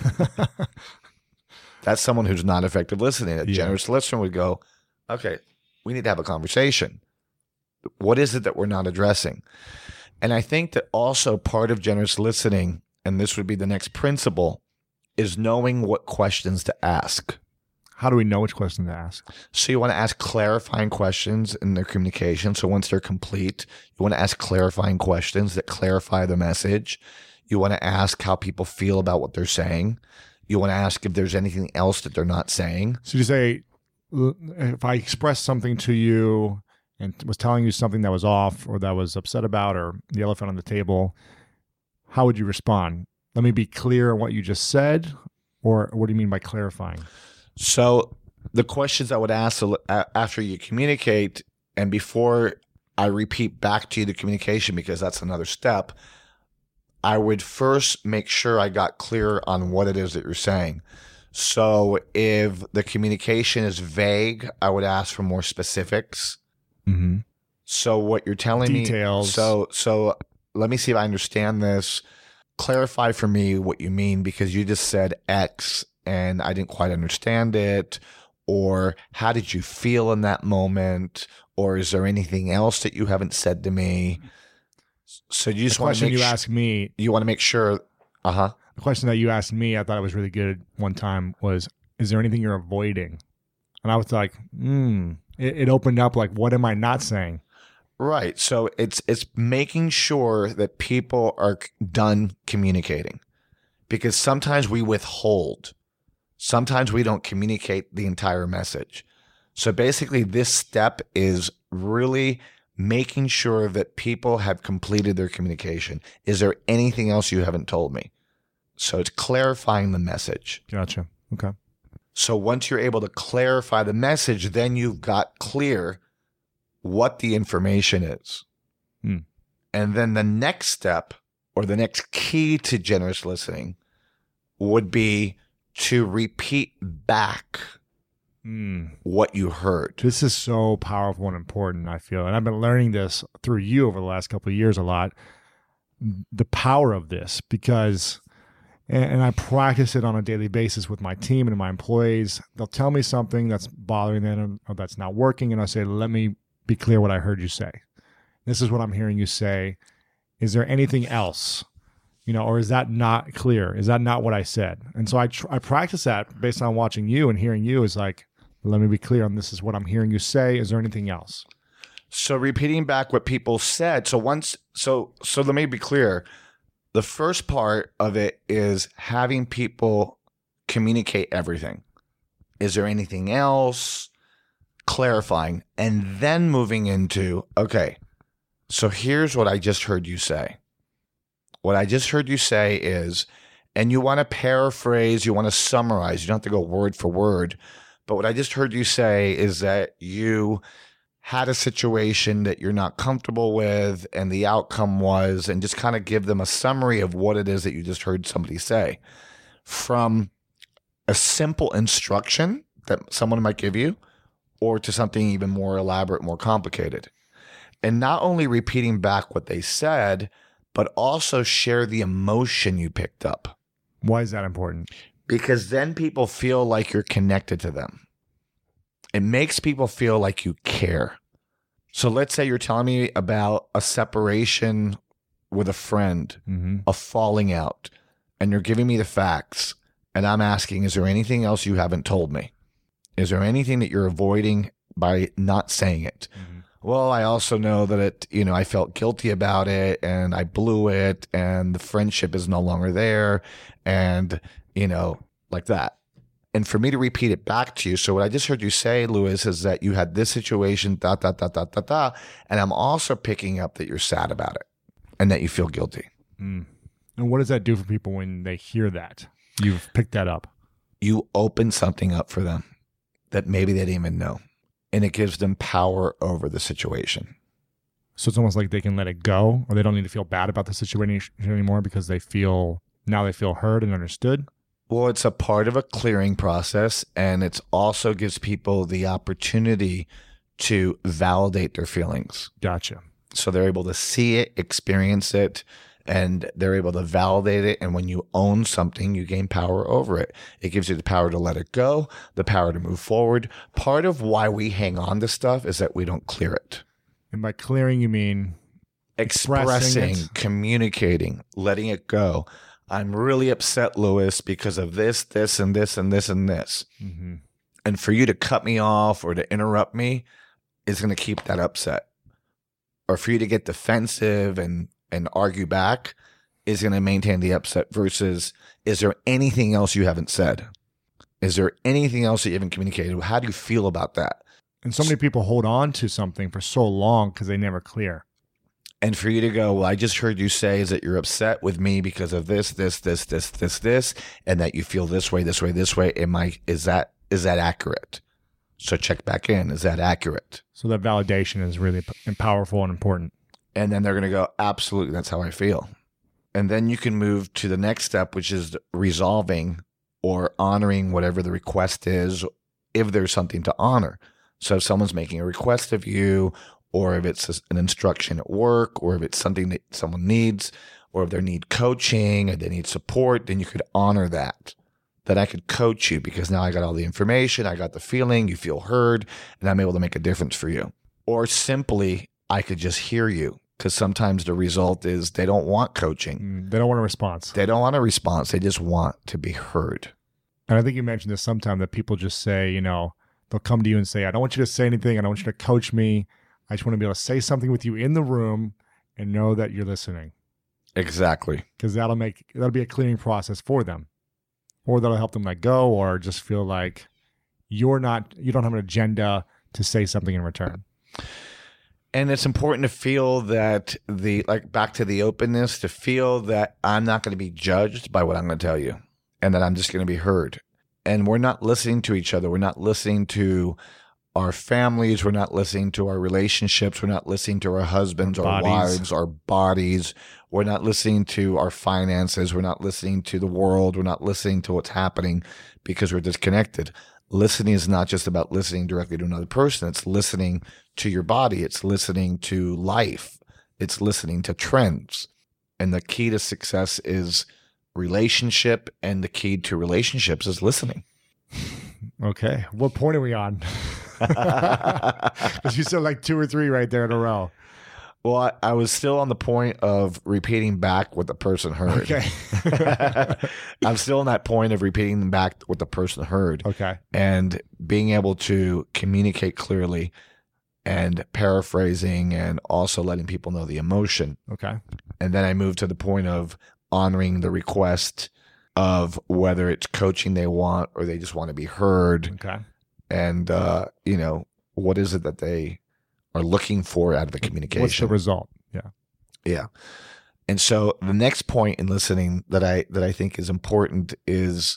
That's someone who's not effective listening. A generous listener would go, okay, we need to have a conversation. What is it that we're not addressing? And I think that also part of generous listening, and this would be the next principle, is knowing what questions to ask. How do we know which question to ask? So you want to ask clarifying questions in their communication. So once they're complete, you want to ask clarifying questions that clarify the message. You want to ask how people feel about what they're saying. You want to ask if there's anything else that they're not saying. So you say, if I express something to you and was telling you something that was off or that I was upset about or the elephant on the table, how would you respond? Let me be clear on what you just said, or what do you mean by clarifying? So the questions I would ask after you communicate and before I repeat back to you the communication, because that's another step, I would first make sure I got clear on what it is that you're saying. So if the communication is vague, I would ask for more specifics. Mm-hmm. So what you're telling Details. me, so let me see if I understand this. Clarify for me what you mean, because you just said X and I didn't quite understand it. Or how did you feel in that moment? Or is there anything else that you haven't said to me? So you just want to make asked me. You want to make sure. The question that you asked me, I thought it was really good one time, was, is there anything you're avoiding? And I was like, it opened up like, what am I not saying? Right. So it's making sure that people are done communicating, because sometimes we withhold. Sometimes we don't communicate the entire message. So basically this step is really making sure that people have completed their communication. Is there anything else you haven't told me? So it's clarifying the message. Gotcha. Okay. So once you're able to clarify the message, then you've got clear what the information is. And then the next step, or the next key to generous listening, would be to repeat back what you heard. This is so powerful and important, I feel. And I've been learning this through you over the last couple of years a lot, the power of this, because, and I practice it on a daily basis with my team and my employees. They'll tell me something that's bothering them or that's not working, and I say, let me be clear what I heard you say. This is what I'm hearing you say. Is there anything else? Or is that not clear? Is that not what I said? And so I practice that based on watching you and hearing you, is like, let me be clear on this is what I'm hearing you say. Is there anything else? So repeating back what people said. So let me be clear. The first part of it is having people communicate everything. Is there anything else? Clarifying, and then moving into, okay, so here's what I just heard you say. What I just heard you say is, and you want to paraphrase, you want to summarize, you don't have to go word for word, but what I just heard you say is that you had a situation that you're not comfortable with and the outcome was, and just kind of give them a summary of what it is that you just heard somebody say. From a simple instruction that someone might give you, or to something even more elaborate, more complicated. And not only repeating back what they said, but also share the emotion you picked up. Why is that important? Because then people feel like you're connected to them. It makes people feel like you care. So let's say you're telling me about a separation with a friend, a falling out, and you're giving me the facts, and I'm asking, is there anything else you haven't told me? Is there anything that you're avoiding by not saying it? Well, I also know that I felt guilty about it and I blew it and the friendship is no longer there and, like that. And for me to repeat it back to you. So what I just heard you say, Louis, is that you had this situation, and I'm also picking up that you're sad about it and that you feel guilty. And what does that do for people when they hear that? You've picked that up. You open something up for them that maybe they didn't even know. And it gives them power over the situation. So it's almost like they can let it go, or they don't need to feel bad about the situation anymore because they feel heard and understood. Well, it's a part of a clearing process, and it also gives people the opportunity to validate their feelings. Gotcha. So they're able to see it, experience it, and they're able to validate it. And when you own something, you gain power over it. It gives you the power to let it go, the power to move forward. Part of why we hang on to stuff is that we don't clear it. And by clearing, you mean expressing, communicating, letting it go. I'm really upset, Louis, because of this, this, and this, and this, and this. And for you to cut me off or to interrupt me is going to keep that upset. Or for you to get defensive and argue back is going to maintain the upset versus, is there anything else you haven't said? Is there anything else that you haven't communicated? How do you feel about that? And so many people hold on to something for so long because they never clear. And for you to go, well, I just heard you say is that you're upset with me because of this, and that you feel this way. Is that accurate? So check back in. Is that accurate? So that validation is really powerful and important. And then they're going to go, absolutely, that's how I feel. And then you can move to the next step, which is resolving or honoring whatever the request is, if there's something to honor. So if someone's making a request of you, or if it's an instruction at work, or if it's something that someone needs, or if they need coaching and they need support, then you could honor that. That I could coach you because now I got all the information, I got the feeling, you feel heard, and I'm able to make a difference for you. Or simply, I could just hear you. Because sometimes the result is they don't want coaching. They don't want a response. They don't want a response. They just want to be heard. And I think you mentioned this sometime that people just say, they'll come to you and say, I don't want you to say anything. I don't want you to coach me. I just want to be able to say something with you in the room and know that you're listening. Exactly. Because that'll be a clearing process for them. Or that'll help them let go or just feel like you don't have an agenda to say something in return. And it's important to feel that back to the openness, to feel that I'm not going to be judged by what I'm going to tell you and that I'm just going to be heard. And we're not listening to each other. We're not listening to our families. We're not listening to our relationships. We're not listening to our husbands, our wives, our bodies. We're not listening to our finances. We're not listening to the world. We're not listening to what's happening because we're disconnected. Listening is not just about listening directly to another person. It's listening to your body. It's listening to life. It's listening to trends. And the key to success is relationship, and the key to relationships is listening. Okay. What point are we on? Because you said like 2 or 3 right there in a row. Well, I was still on the point of repeating back what the person heard. Okay. I'm still on that point of repeating back what the person heard. Okay. And being able to communicate clearly and paraphrasing and also letting people know the emotion. Okay. And then I moved to the point of honoring the request of whether it's coaching they want or they just want to be heard. Okay. And, what is it that they are looking for out of the communication? What's the result? Yeah. Yeah. And so the next point in listening that I think is important is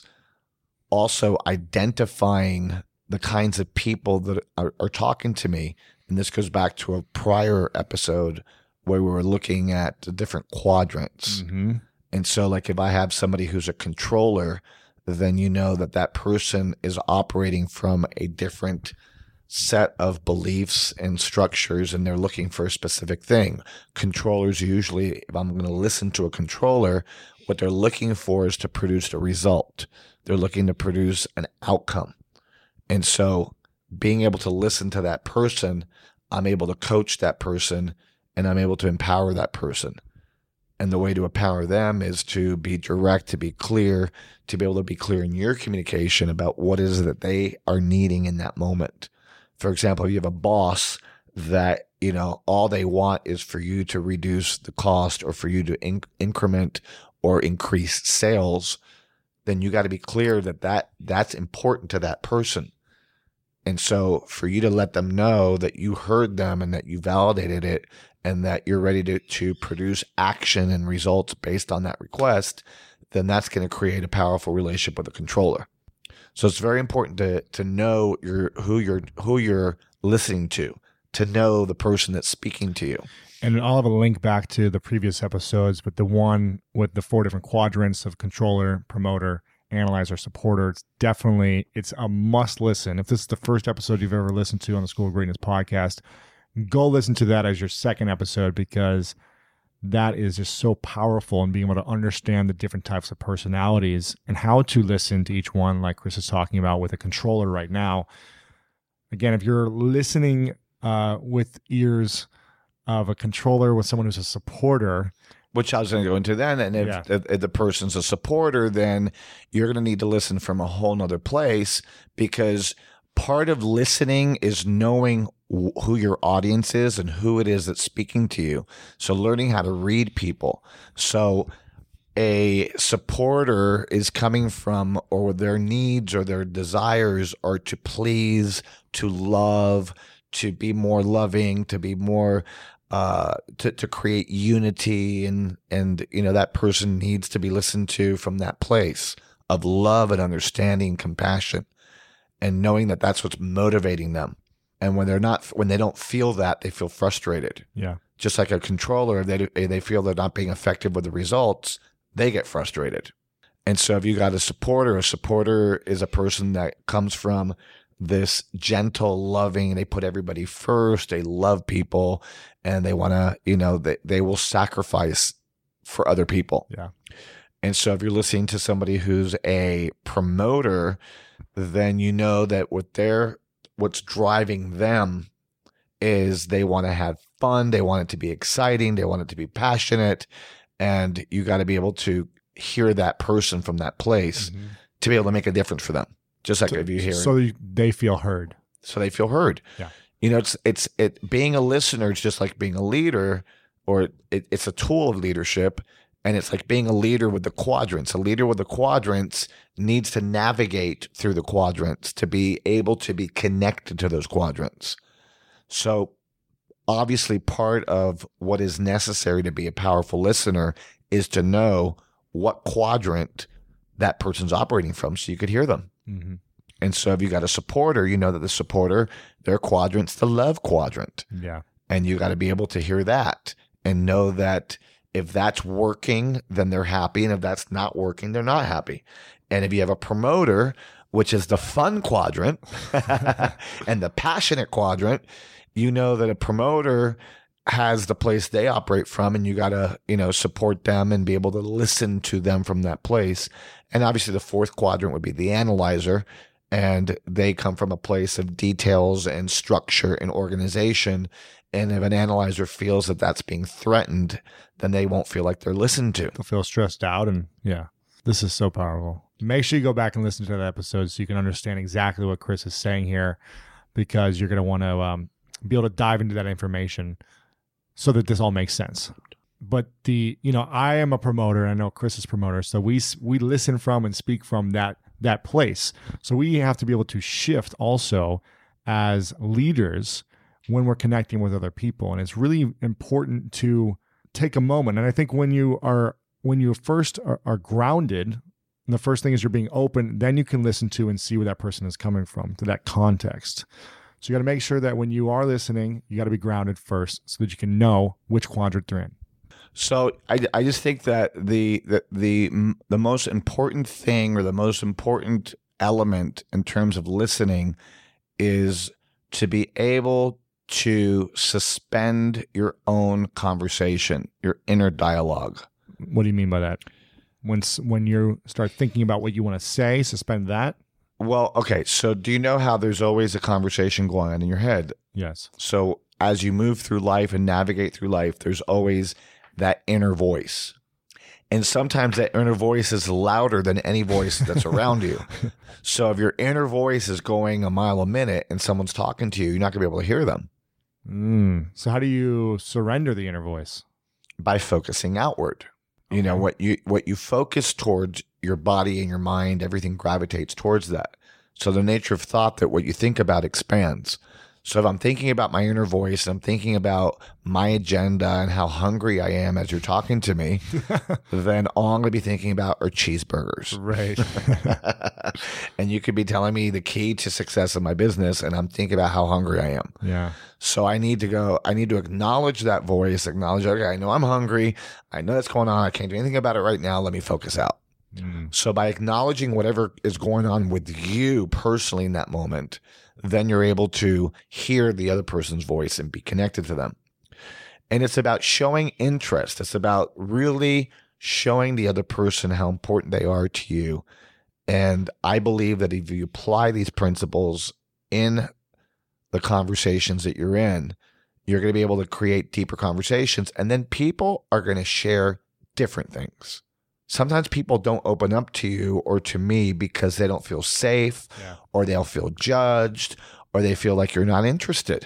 also identifying the kinds of people that are talking to me. And this goes back to a prior episode where we were looking at the different quadrants. Mm-hmm. And so like if I have somebody who's a controller, then you know that person is operating from a different set of beliefs and structures, and they're looking for a specific thing. Controllers usually, if I'm going to listen to a controller, what they're looking for is to produce a result. They're looking to produce an outcome. And so being able to listen to that person, I'm able to coach that person, and I'm able to empower that person. And the way to empower them is to be direct, to be clear, to be able to be clear in your communication about what is it that they are needing in that moment. For example, if you have a boss that, all they want is for you to reduce the cost or for you to increment or increase sales, then you got to be clear that's important to that person. And so for you to let them know that you heard them and that you validated it and that you're ready to produce action and results based on that request, then that's going to create a powerful relationship with the controller. So it's very important to know who you're listening to know the person that's speaking to you. And I'll have a link back to the previous episodes, but the one with the 4 different quadrants of controller, promoter, analyzer, supporter, it's a must listen. If this is the first episode you've ever listened to on the School of Greatness podcast, go listen to that as your second episode, because that is just so powerful in being able to understand the different types of personalities and how to listen to each one, like Chris is talking about with a controller right now. Again, if you're listening with ears of a controller with someone who's a supporter, which I was going to go into then, and if the person's a supporter, then you're going to need to listen from a whole nother place, because part of listening is knowing who your audience is and who it is that's speaking to you. So learning how to read people. So a supporter is coming from, or their needs or their desires are to please, to love, to be more loving, to be more to create unity, and that person needs to be listened to from that place of love and understanding, compassion, and knowing that that's what's motivating them. And when they don't feel that, they feel frustrated. Yeah. Just like a controller, they feel they're not being effective with the results, they get frustrated. And so if you got a supporter is a person that comes from this gentle, loving, they put everybody first, they love people, and they want to, they will sacrifice for other people. Yeah. And so if you're listening to somebody who's a promoter, then you know that what's driving them is they want to have fun, they want it to be exciting, they want it to be passionate, and you got to be able to hear that person from that place to be able to make a difference for them. Just like if you hear they feel heard. So they feel heard. Yeah. It's being a listener is just like being a leader, or it's a tool of leadership, and it's like being a leader with the quadrants. A leader with the quadrants needs to navigate through the quadrants to be able to be connected to those quadrants. So obviously part of what is necessary to be a powerful listener is to know what quadrant that person's operating from so you could hear them. Mm-hmm. And so if you got a supporter, you know that the supporter, their quadrant's the love quadrant. Yeah. And you got to be able to hear that and know that if that's working, then they're happy. And if that's not working, they're not happy. And if you have a promoter, which is the fun quadrant and the passionate quadrant, you know that a promoter has the place they operate from, and you got to, support them and be able to listen to them from that place. And obviously the fourth quadrant would be the analyzer, and they come from a place of details and structure and organization. And if an analyzer feels that that's being threatened, then they won't feel like they're listened to. They'll feel stressed out. And yeah, this is so powerful. Make sure you go back and listen to that episode so you can understand exactly what Chris is saying here, because you're going to want to be able to dive into that information so that this all makes sense. But I am a promoter. I know Chris is a promoter. So we listen from and speak from that place. So we have to be able to shift also as leaders when we're connecting with other people. And it's really important to take a moment. And I think when you first are grounded, and the first thing is you're being open, then you can listen to and see where that person is coming from, to that context. So you got to make sure that when you are listening, you got to be grounded first so that you can know which quadrant they're in. So I just think that the most important thing, or the most important element in terms of listening, is to be able to suspend your own conversation, your inner dialogue. What do you mean by that? When you start thinking about what you want to say, suspend that? Well, okay. So do you know how there's always a conversation going on in your head? Yes. So as you move through life and navigate through life, there's always that inner voice. And sometimes that inner voice is louder than any voice that's around you. So if your inner voice is going a mile a minute and someone's talking to you, you're not going to be able to hear them. So how do you surrender the inner voice? By focusing outward. You know, what you focus towards, your body and your mind, everything gravitates towards that. So the nature of thought, that what you think about expands. So if I'm thinking about my inner voice, and I'm thinking about my agenda and how hungry I am as you're talking to me, then all I'm going to be thinking about are cheeseburgers. Right. And you could be telling me the key to success in my business, and I'm thinking about how hungry I am. Yeah. So I need to acknowledge that voice, acknowledge, okay, I know I'm hungry. I know that's going on. I can't do anything about it right now. Let me focus out. So by acknowledging whatever is going on with you personally in that moment, then you're able to hear the other person's voice and be connected to them. And it's about showing interest. It's about really showing the other person how important they are to you. And I believe that if you apply these principles in the conversations that you're in, you're going to be able to create deeper conversations. And then people are going to share different things. Sometimes people don't open up to you or to me because they don't feel safe, or they'll feel judged, or they feel like you're not interested.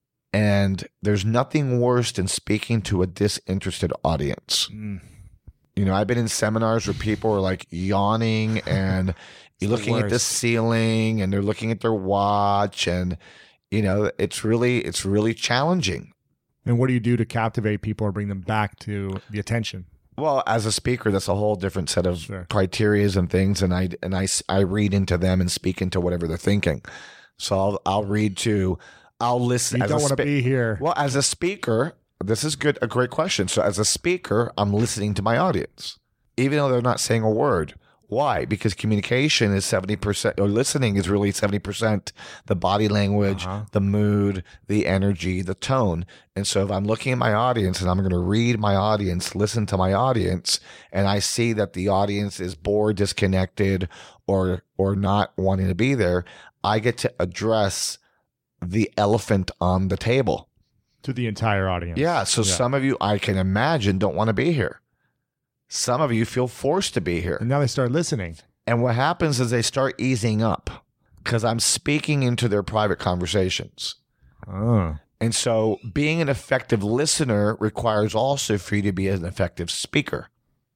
And there's nothing worse than speaking to a disinterested audience. You know, I've been in seminars where people are like yawning and you're looking at the ceiling and they're looking at their watch, and you know, it's really challenging. And what do you do to captivate people or bring them back to the attention? Well, as a speaker, that's a whole different set of criterias and things, and I read into them and speak into whatever they're thinking. So I'll listen. You don't want to be here. Well, as a speaker, this is a great question. So as a speaker, I'm listening to my audience, even though they're not saying a word. Why? Because communication is 70%, or listening is really 70%, the body language, the mood, the energy, the tone. And so if I'm looking at my audience and I'm going to read my audience, listen to my audience, and I see that the audience is bored, disconnected, or not wanting to be there, I get to address the elephant on the table. To the entire audience. Yeah. So some of you, I can imagine, don't want to be here. Some of you feel forced to be here. And now they start listening. And what happens is they start easing up because I'm speaking into their private conversations. And so being an effective listener requires also for you to be an effective speaker.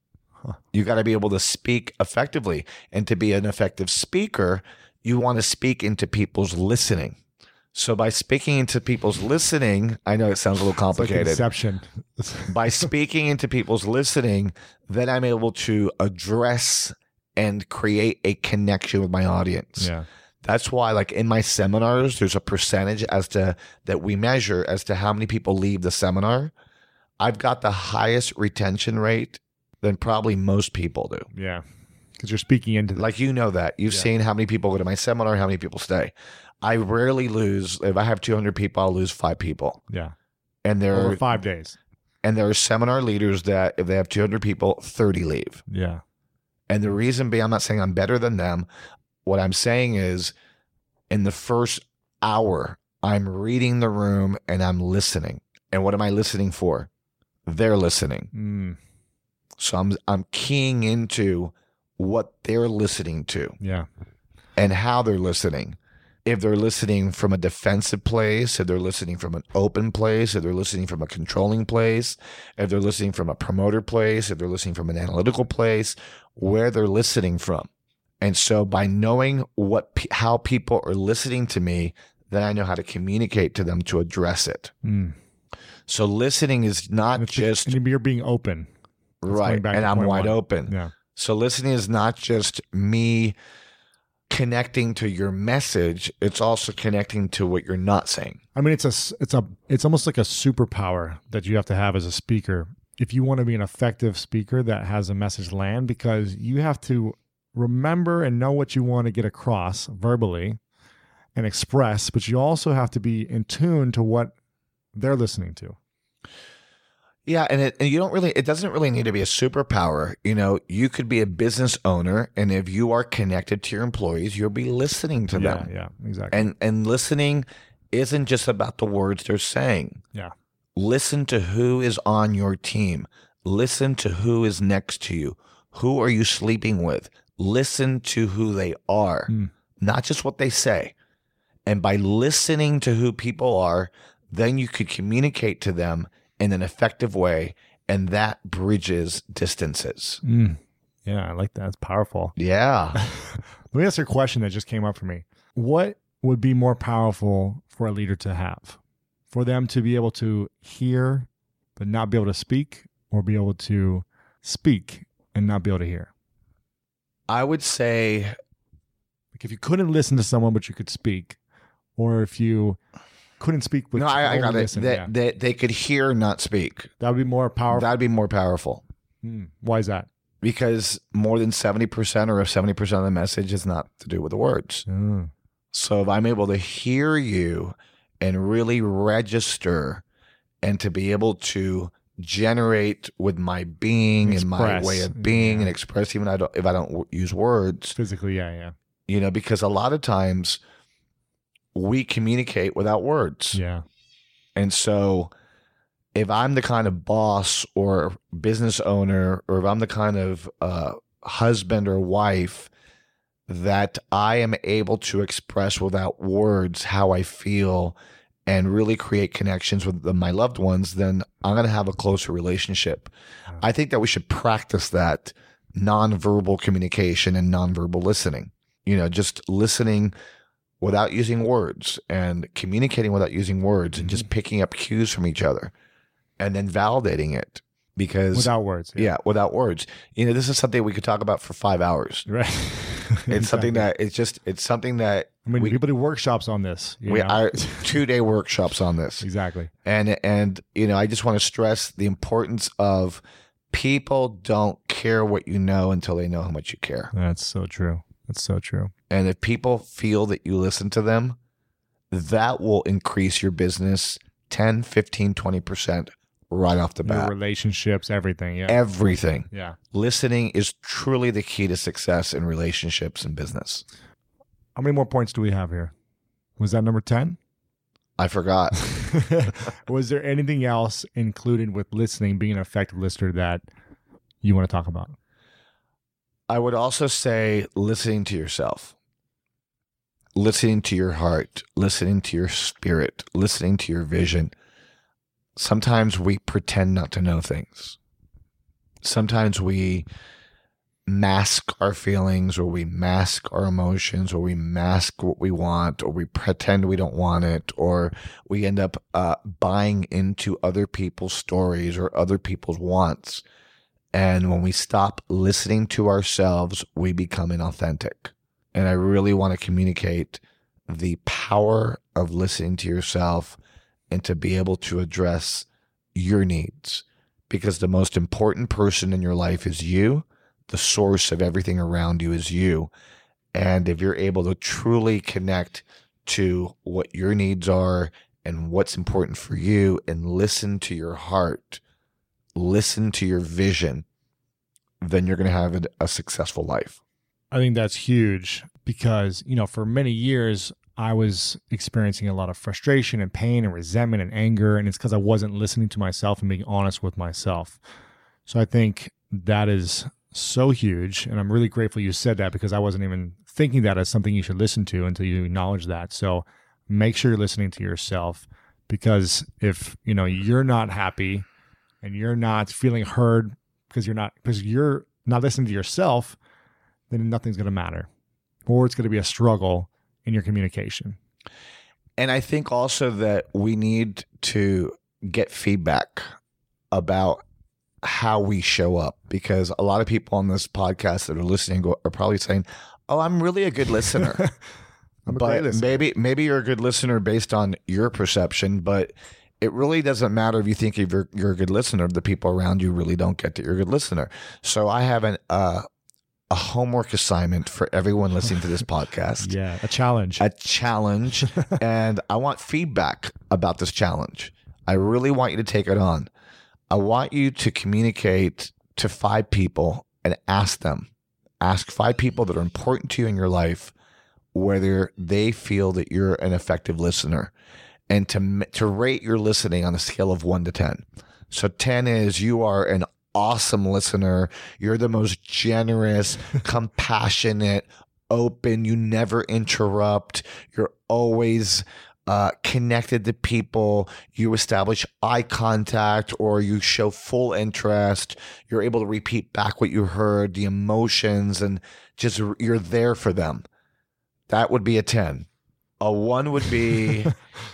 You got to be able to speak effectively. And to be an effective speaker, you want to speak into people's listening. So by speaking into people's listening, I know it sounds a little complicated. It's like Inception. By speaking into people's listening, then I'm able to address and create a connection with my audience. Yeah. That's why, like in my seminars, there's a percentage that we measure as to how many people leave the seminar. I've got the highest retention rate than probably most people do. Yeah. Because you're speaking into them. Like, you know that. You've seen how many people go to my seminar, how many people stay. I rarely lose. If I have 200 people, I'll lose 5 people. Yeah. And there over are 5 days. And there are seminar leaders that if they have 200 people, 30 leave. Yeah. And the reason being, I'm not saying I'm better than them. What I'm saying is in the first hour, I'm reading the room and I'm listening. And what am I listening for? They're listening. So I'm keying into what they're listening to. Yeah. And how they're listening. if they're listening from a defensive place, if they're listening from an open place, if they're listening from a controlling place, if they're listening from a promoter place, if they're listening from an analytical place, where they're listening from. And so by knowing how people are listening to me, then I know how to communicate to them to address it. So listening is not just... And you're being open. Right, and I'm wide open. Yeah. So listening is not just me connecting to your message, it's also connecting to what you're not saying. I mean, it's almost like a superpower that you have to have as a speaker if you want to be an effective speaker that has a message land, because you have to remember and know what you want to get across verbally and express, but you also have to be in tune to what they're listening to. Yeah, and it doesn't really need to be a superpower. You know, you could be a business owner, and if you are connected to your employees, you'll be listening to them. Yeah, exactly. And listening isn't just about the words they're saying. Yeah. Listen to who is on your team. Listen to who is next to you. Who are you sleeping with? Listen to who they are, not just what they say. And by listening to who people are, then you could communicate to them in an effective way, and that bridges distances. Yeah, I like that. It's powerful. Yeah. Let me ask you a question that just came up for me. What would be more powerful for a leader to have? For them to be able to hear but not be able to speak, or be able to speak and not be able to hear? I would say, like, if you couldn't listen to someone but you could speak, or if you couldn't speak but I got it. listen, They could hear, not speak. That would be more powerful. That'd be more powerful. Why is that? Because more than 70% or 70% of the message is not to do with the words. So if I'm able to hear you and really register, and to be able to generate with my being and my way of being and express, even if I don't use words physically, you know, because a lot of times we communicate without words. Yeah. And so if I'm the kind of boss or business owner, or if I'm the kind of husband or wife that I am able to express without words how I feel and really create connections with my loved ones, then I'm going to have a closer relationship. I think that we should practice that nonverbal communication and nonverbal listening. You know, just listening without using words and communicating without using words, and just picking up cues from each other and then validating it. Because without words. Yeah, without words. You know, this is something we could talk about for 5 hours. Right. It's something that it's something that I mean, people do workshops on this. We are 2-day workshops on this. Exactly. And you know, I just want to stress the importance of people don't care what you know until they know how much you care. That's so true. That's so true. And if people feel that you listen to them, that will increase your business 10, 15, 20% right off the bat. Your relationships, everything. Yeah. Everything. Yeah. Listening is truly the key to success in relationships and business. How many more points do we have here? Was that number 10? I forgot. Was there anything else included with listening, being an effective listener, that you want to talk about? I would also say listening to yourself, listening to your heart, listening to your spirit, listening to your vision. Sometimes we pretend not to know things. Sometimes we mask our feelings, or we mask our emotions, or we mask what we want, or we pretend we don't want it, or we end up buying into other people's stories or other people's wants. And when we stop listening to ourselves, we become inauthentic. And I really want to communicate the power of listening to yourself and to be able to address your needs. Because the most important person in your life is you. The source of everything around you is you. And if you're able to truly connect to what your needs are and what's important for you, and listen to your heart, listen to your vision, then you're going to have a successful life. I think that's huge, because, you know, for many years, I was experiencing a lot of frustration and pain and resentment and anger, and it's because I wasn't listening to myself and being honest with myself. So I think that is so huge, and I'm really grateful you said that, because I wasn't even thinking that as something you should listen to until you acknowledge that. So make sure you're listening to yourself, because if you're not happy and you're not feeling heard because you're not listening to yourself, then nothing's going to matter, or it's going to be a struggle in your communication. And I think also that we need to get feedback about how we show up, because a lot of people on this podcast that are listening are probably saying, "Oh, I'm really a good listener." I'm a great listener. Maybe you're a good listener based on your perception, but it really doesn't matter if you think you're a good listener. The people around you really don't get that you're a good listener. So I have a homework assignment for everyone listening to this podcast. Yeah, a challenge. And I want feedback about this challenge. I really want you to take it on. I want you to communicate to 5 people and ask 5 people that are important to you in your life whether they feel that you're an effective listener, and to rate your listening on a scale of 1 to 10. So 10 is you are an awesome listener. You're the most generous, compassionate, open. You never interrupt. You're always connected to people. You establish eye contact, or you show full interest. You're able to repeat back what you heard, the emotions, and just you're there for them. That would be a 10. A 1 would be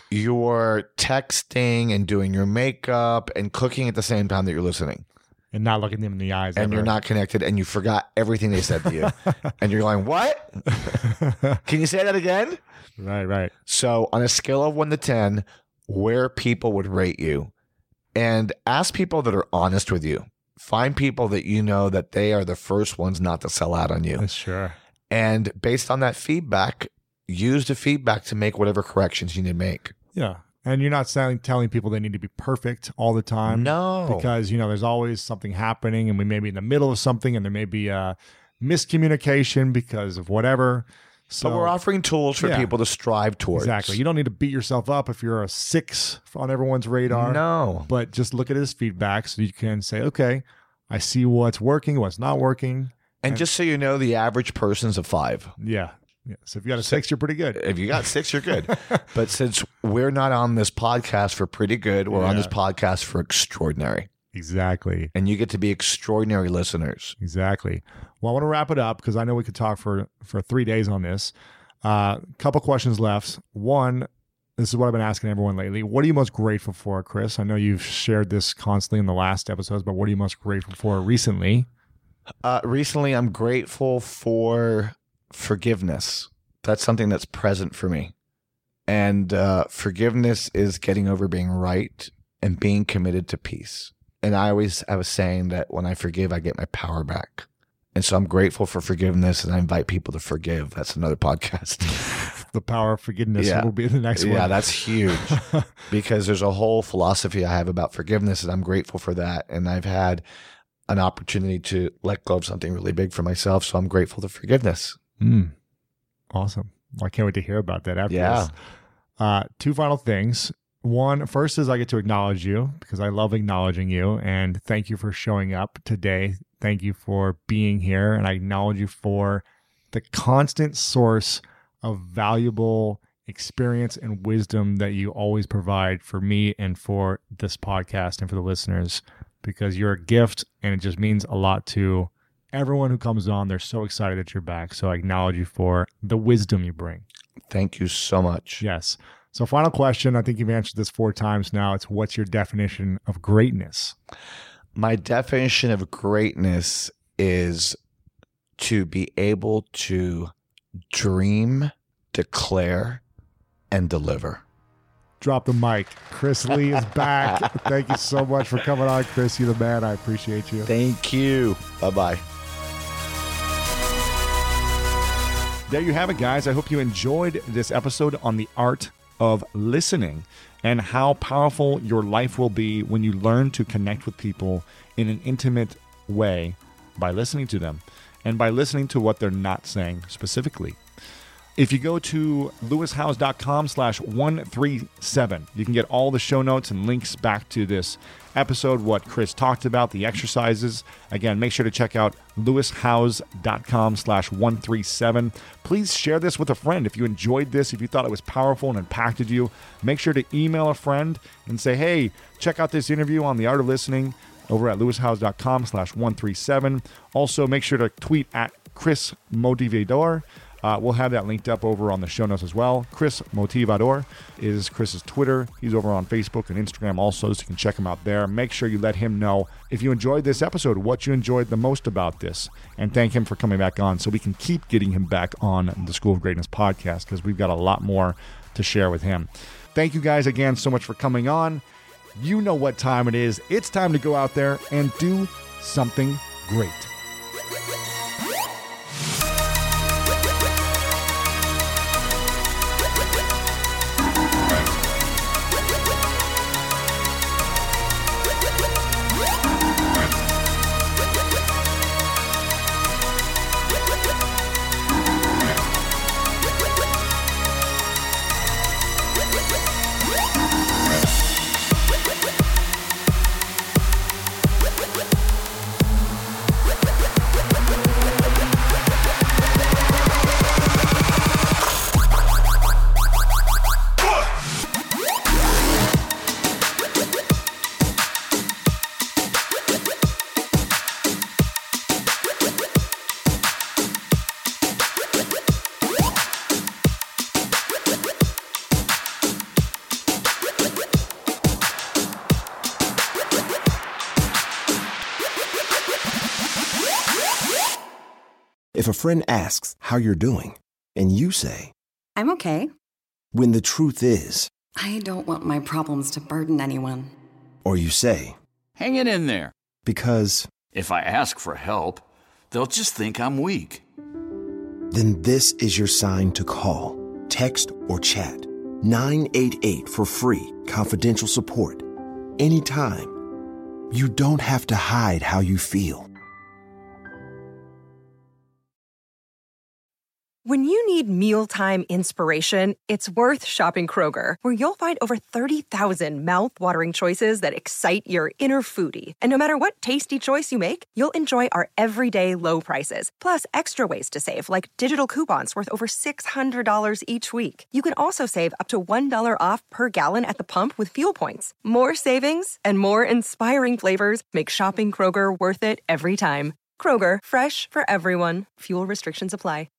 you're texting and doing your makeup and cooking at the same time that you're listening. And not looking them in the eyes. And you're not connected, and you forgot everything they said to you. And you're going, what? Can you say that again? Right. So on a scale of 1 to 10, where people would rate you, and ask people that are honest with you. Find people that you know that they are the first ones not to sell out on you. Sure. And based on that feedback, use the feedback to make whatever corrections you need to make. Yeah. And you're not telling people they need to be perfect all the time. No. Because, there's always something happening, and we may be in the middle of something, and there may be a miscommunication because of whatever. So, but we're offering tools for people to strive towards. Exactly. You don't need to beat yourself up if you're a 6 on everyone's radar. No. But just look at his feedback so you can say, okay, I see what's working, what's not working. And just so you know, the average person's a 5. Yeah. So if you got a 6, you're pretty good. If you got 6, you're good. But since we're not on this podcast for pretty good, we're on this podcast for extraordinary. Exactly. And you get to be extraordinary listeners. Exactly. Well, I want to wrap it up because I know we could talk for 3 days on this. Couple questions left. One, this is what I've been asking everyone lately. What are you most grateful for, Chris? I know you've shared this constantly in the last episodes, but what are you most grateful for recently? Recently, I'm grateful for forgiveness. That's something that's present for me. And forgiveness is getting over being right and being committed to peace. And I always have a saying that when I forgive, I get my power back. And so I'm grateful for forgiveness, and I invite people to forgive. That's another podcast. The power of forgiveness will be the next one. Yeah, that's huge because there's a whole philosophy I have about forgiveness, and I'm grateful for that. And I've had an opportunity to let go of something really big for myself. So I'm grateful to forgiveness. Awesome. Well, I can't wait to hear about that after this. 2 final things. One, first is I get to acknowledge you because I love acknowledging you, and thank you for showing up today. Thank you for being here, and I acknowledge you for the constant source of valuable experience and wisdom that you always provide for me and for this podcast and for the listeners, because you're a gift, and it just means a lot to everyone who comes on. They're so excited that you're back. So I acknowledge you for the wisdom you bring. Thank you so much. Yes. So final question. I think you've answered this 4 times now. It's, what's your definition of greatness? My definition of greatness is to be able to dream, declare, and deliver. Drop the mic. Chris Lee is back. Thank you so much for coming on, Chris. You're the man. I appreciate you. Thank you. Bye-bye. There you have it, guys. I hope you enjoyed this episode on the art of listening and how powerful your life will be when you learn to connect with people in an intimate way by listening to them and by listening to what they're not saying specifically. If you go to lewishowes.com/137, you can get all the show notes and links back to this episode, what Chris talked about, the exercises. Again, make sure to check out lewishowes.com/137. Please share this with a friend. If you enjoyed this, if you thought it was powerful and impacted you, make sure to email a friend and say, hey, check out this interview on The Art of Listening over at lewishowes.com/137. Also, make sure to tweet at Chris Motivador. We'll have that linked up over on the show notes as well. Chris Motivador is Chris's Twitter. He's over on Facebook and Instagram also, so you can check him out there. Make sure you let him know if you enjoyed this episode, what you enjoyed the most about this, and thank him for coming back on so we can keep getting him back on the School of Greatness podcast because we've got a lot more to share with him. Thank you guys again so much for coming on. You know what time it is. It's time to go out there and do something great. If a friend asks how you're doing, and you say, I'm okay. when the truth is, I don't want my problems to burden anyone. or you say, Hang it in there. because, If I ask for help, they'll just think I'm weak. then this is your sign to call, text, or chat 988 for free, confidential support. Anytime. You don't have to hide how you feel. When you need mealtime inspiration, it's worth shopping Kroger, where you'll find over 30,000 mouth-watering choices that excite your inner foodie. And no matter what tasty choice you make, you'll enjoy our everyday low prices, plus extra ways to save, like digital coupons worth over $600 each week. You can also save up to $1 off per gallon at the pump with fuel points. More savings and more inspiring flavors make shopping Kroger worth it every time. Kroger, fresh for everyone. Fuel restrictions apply.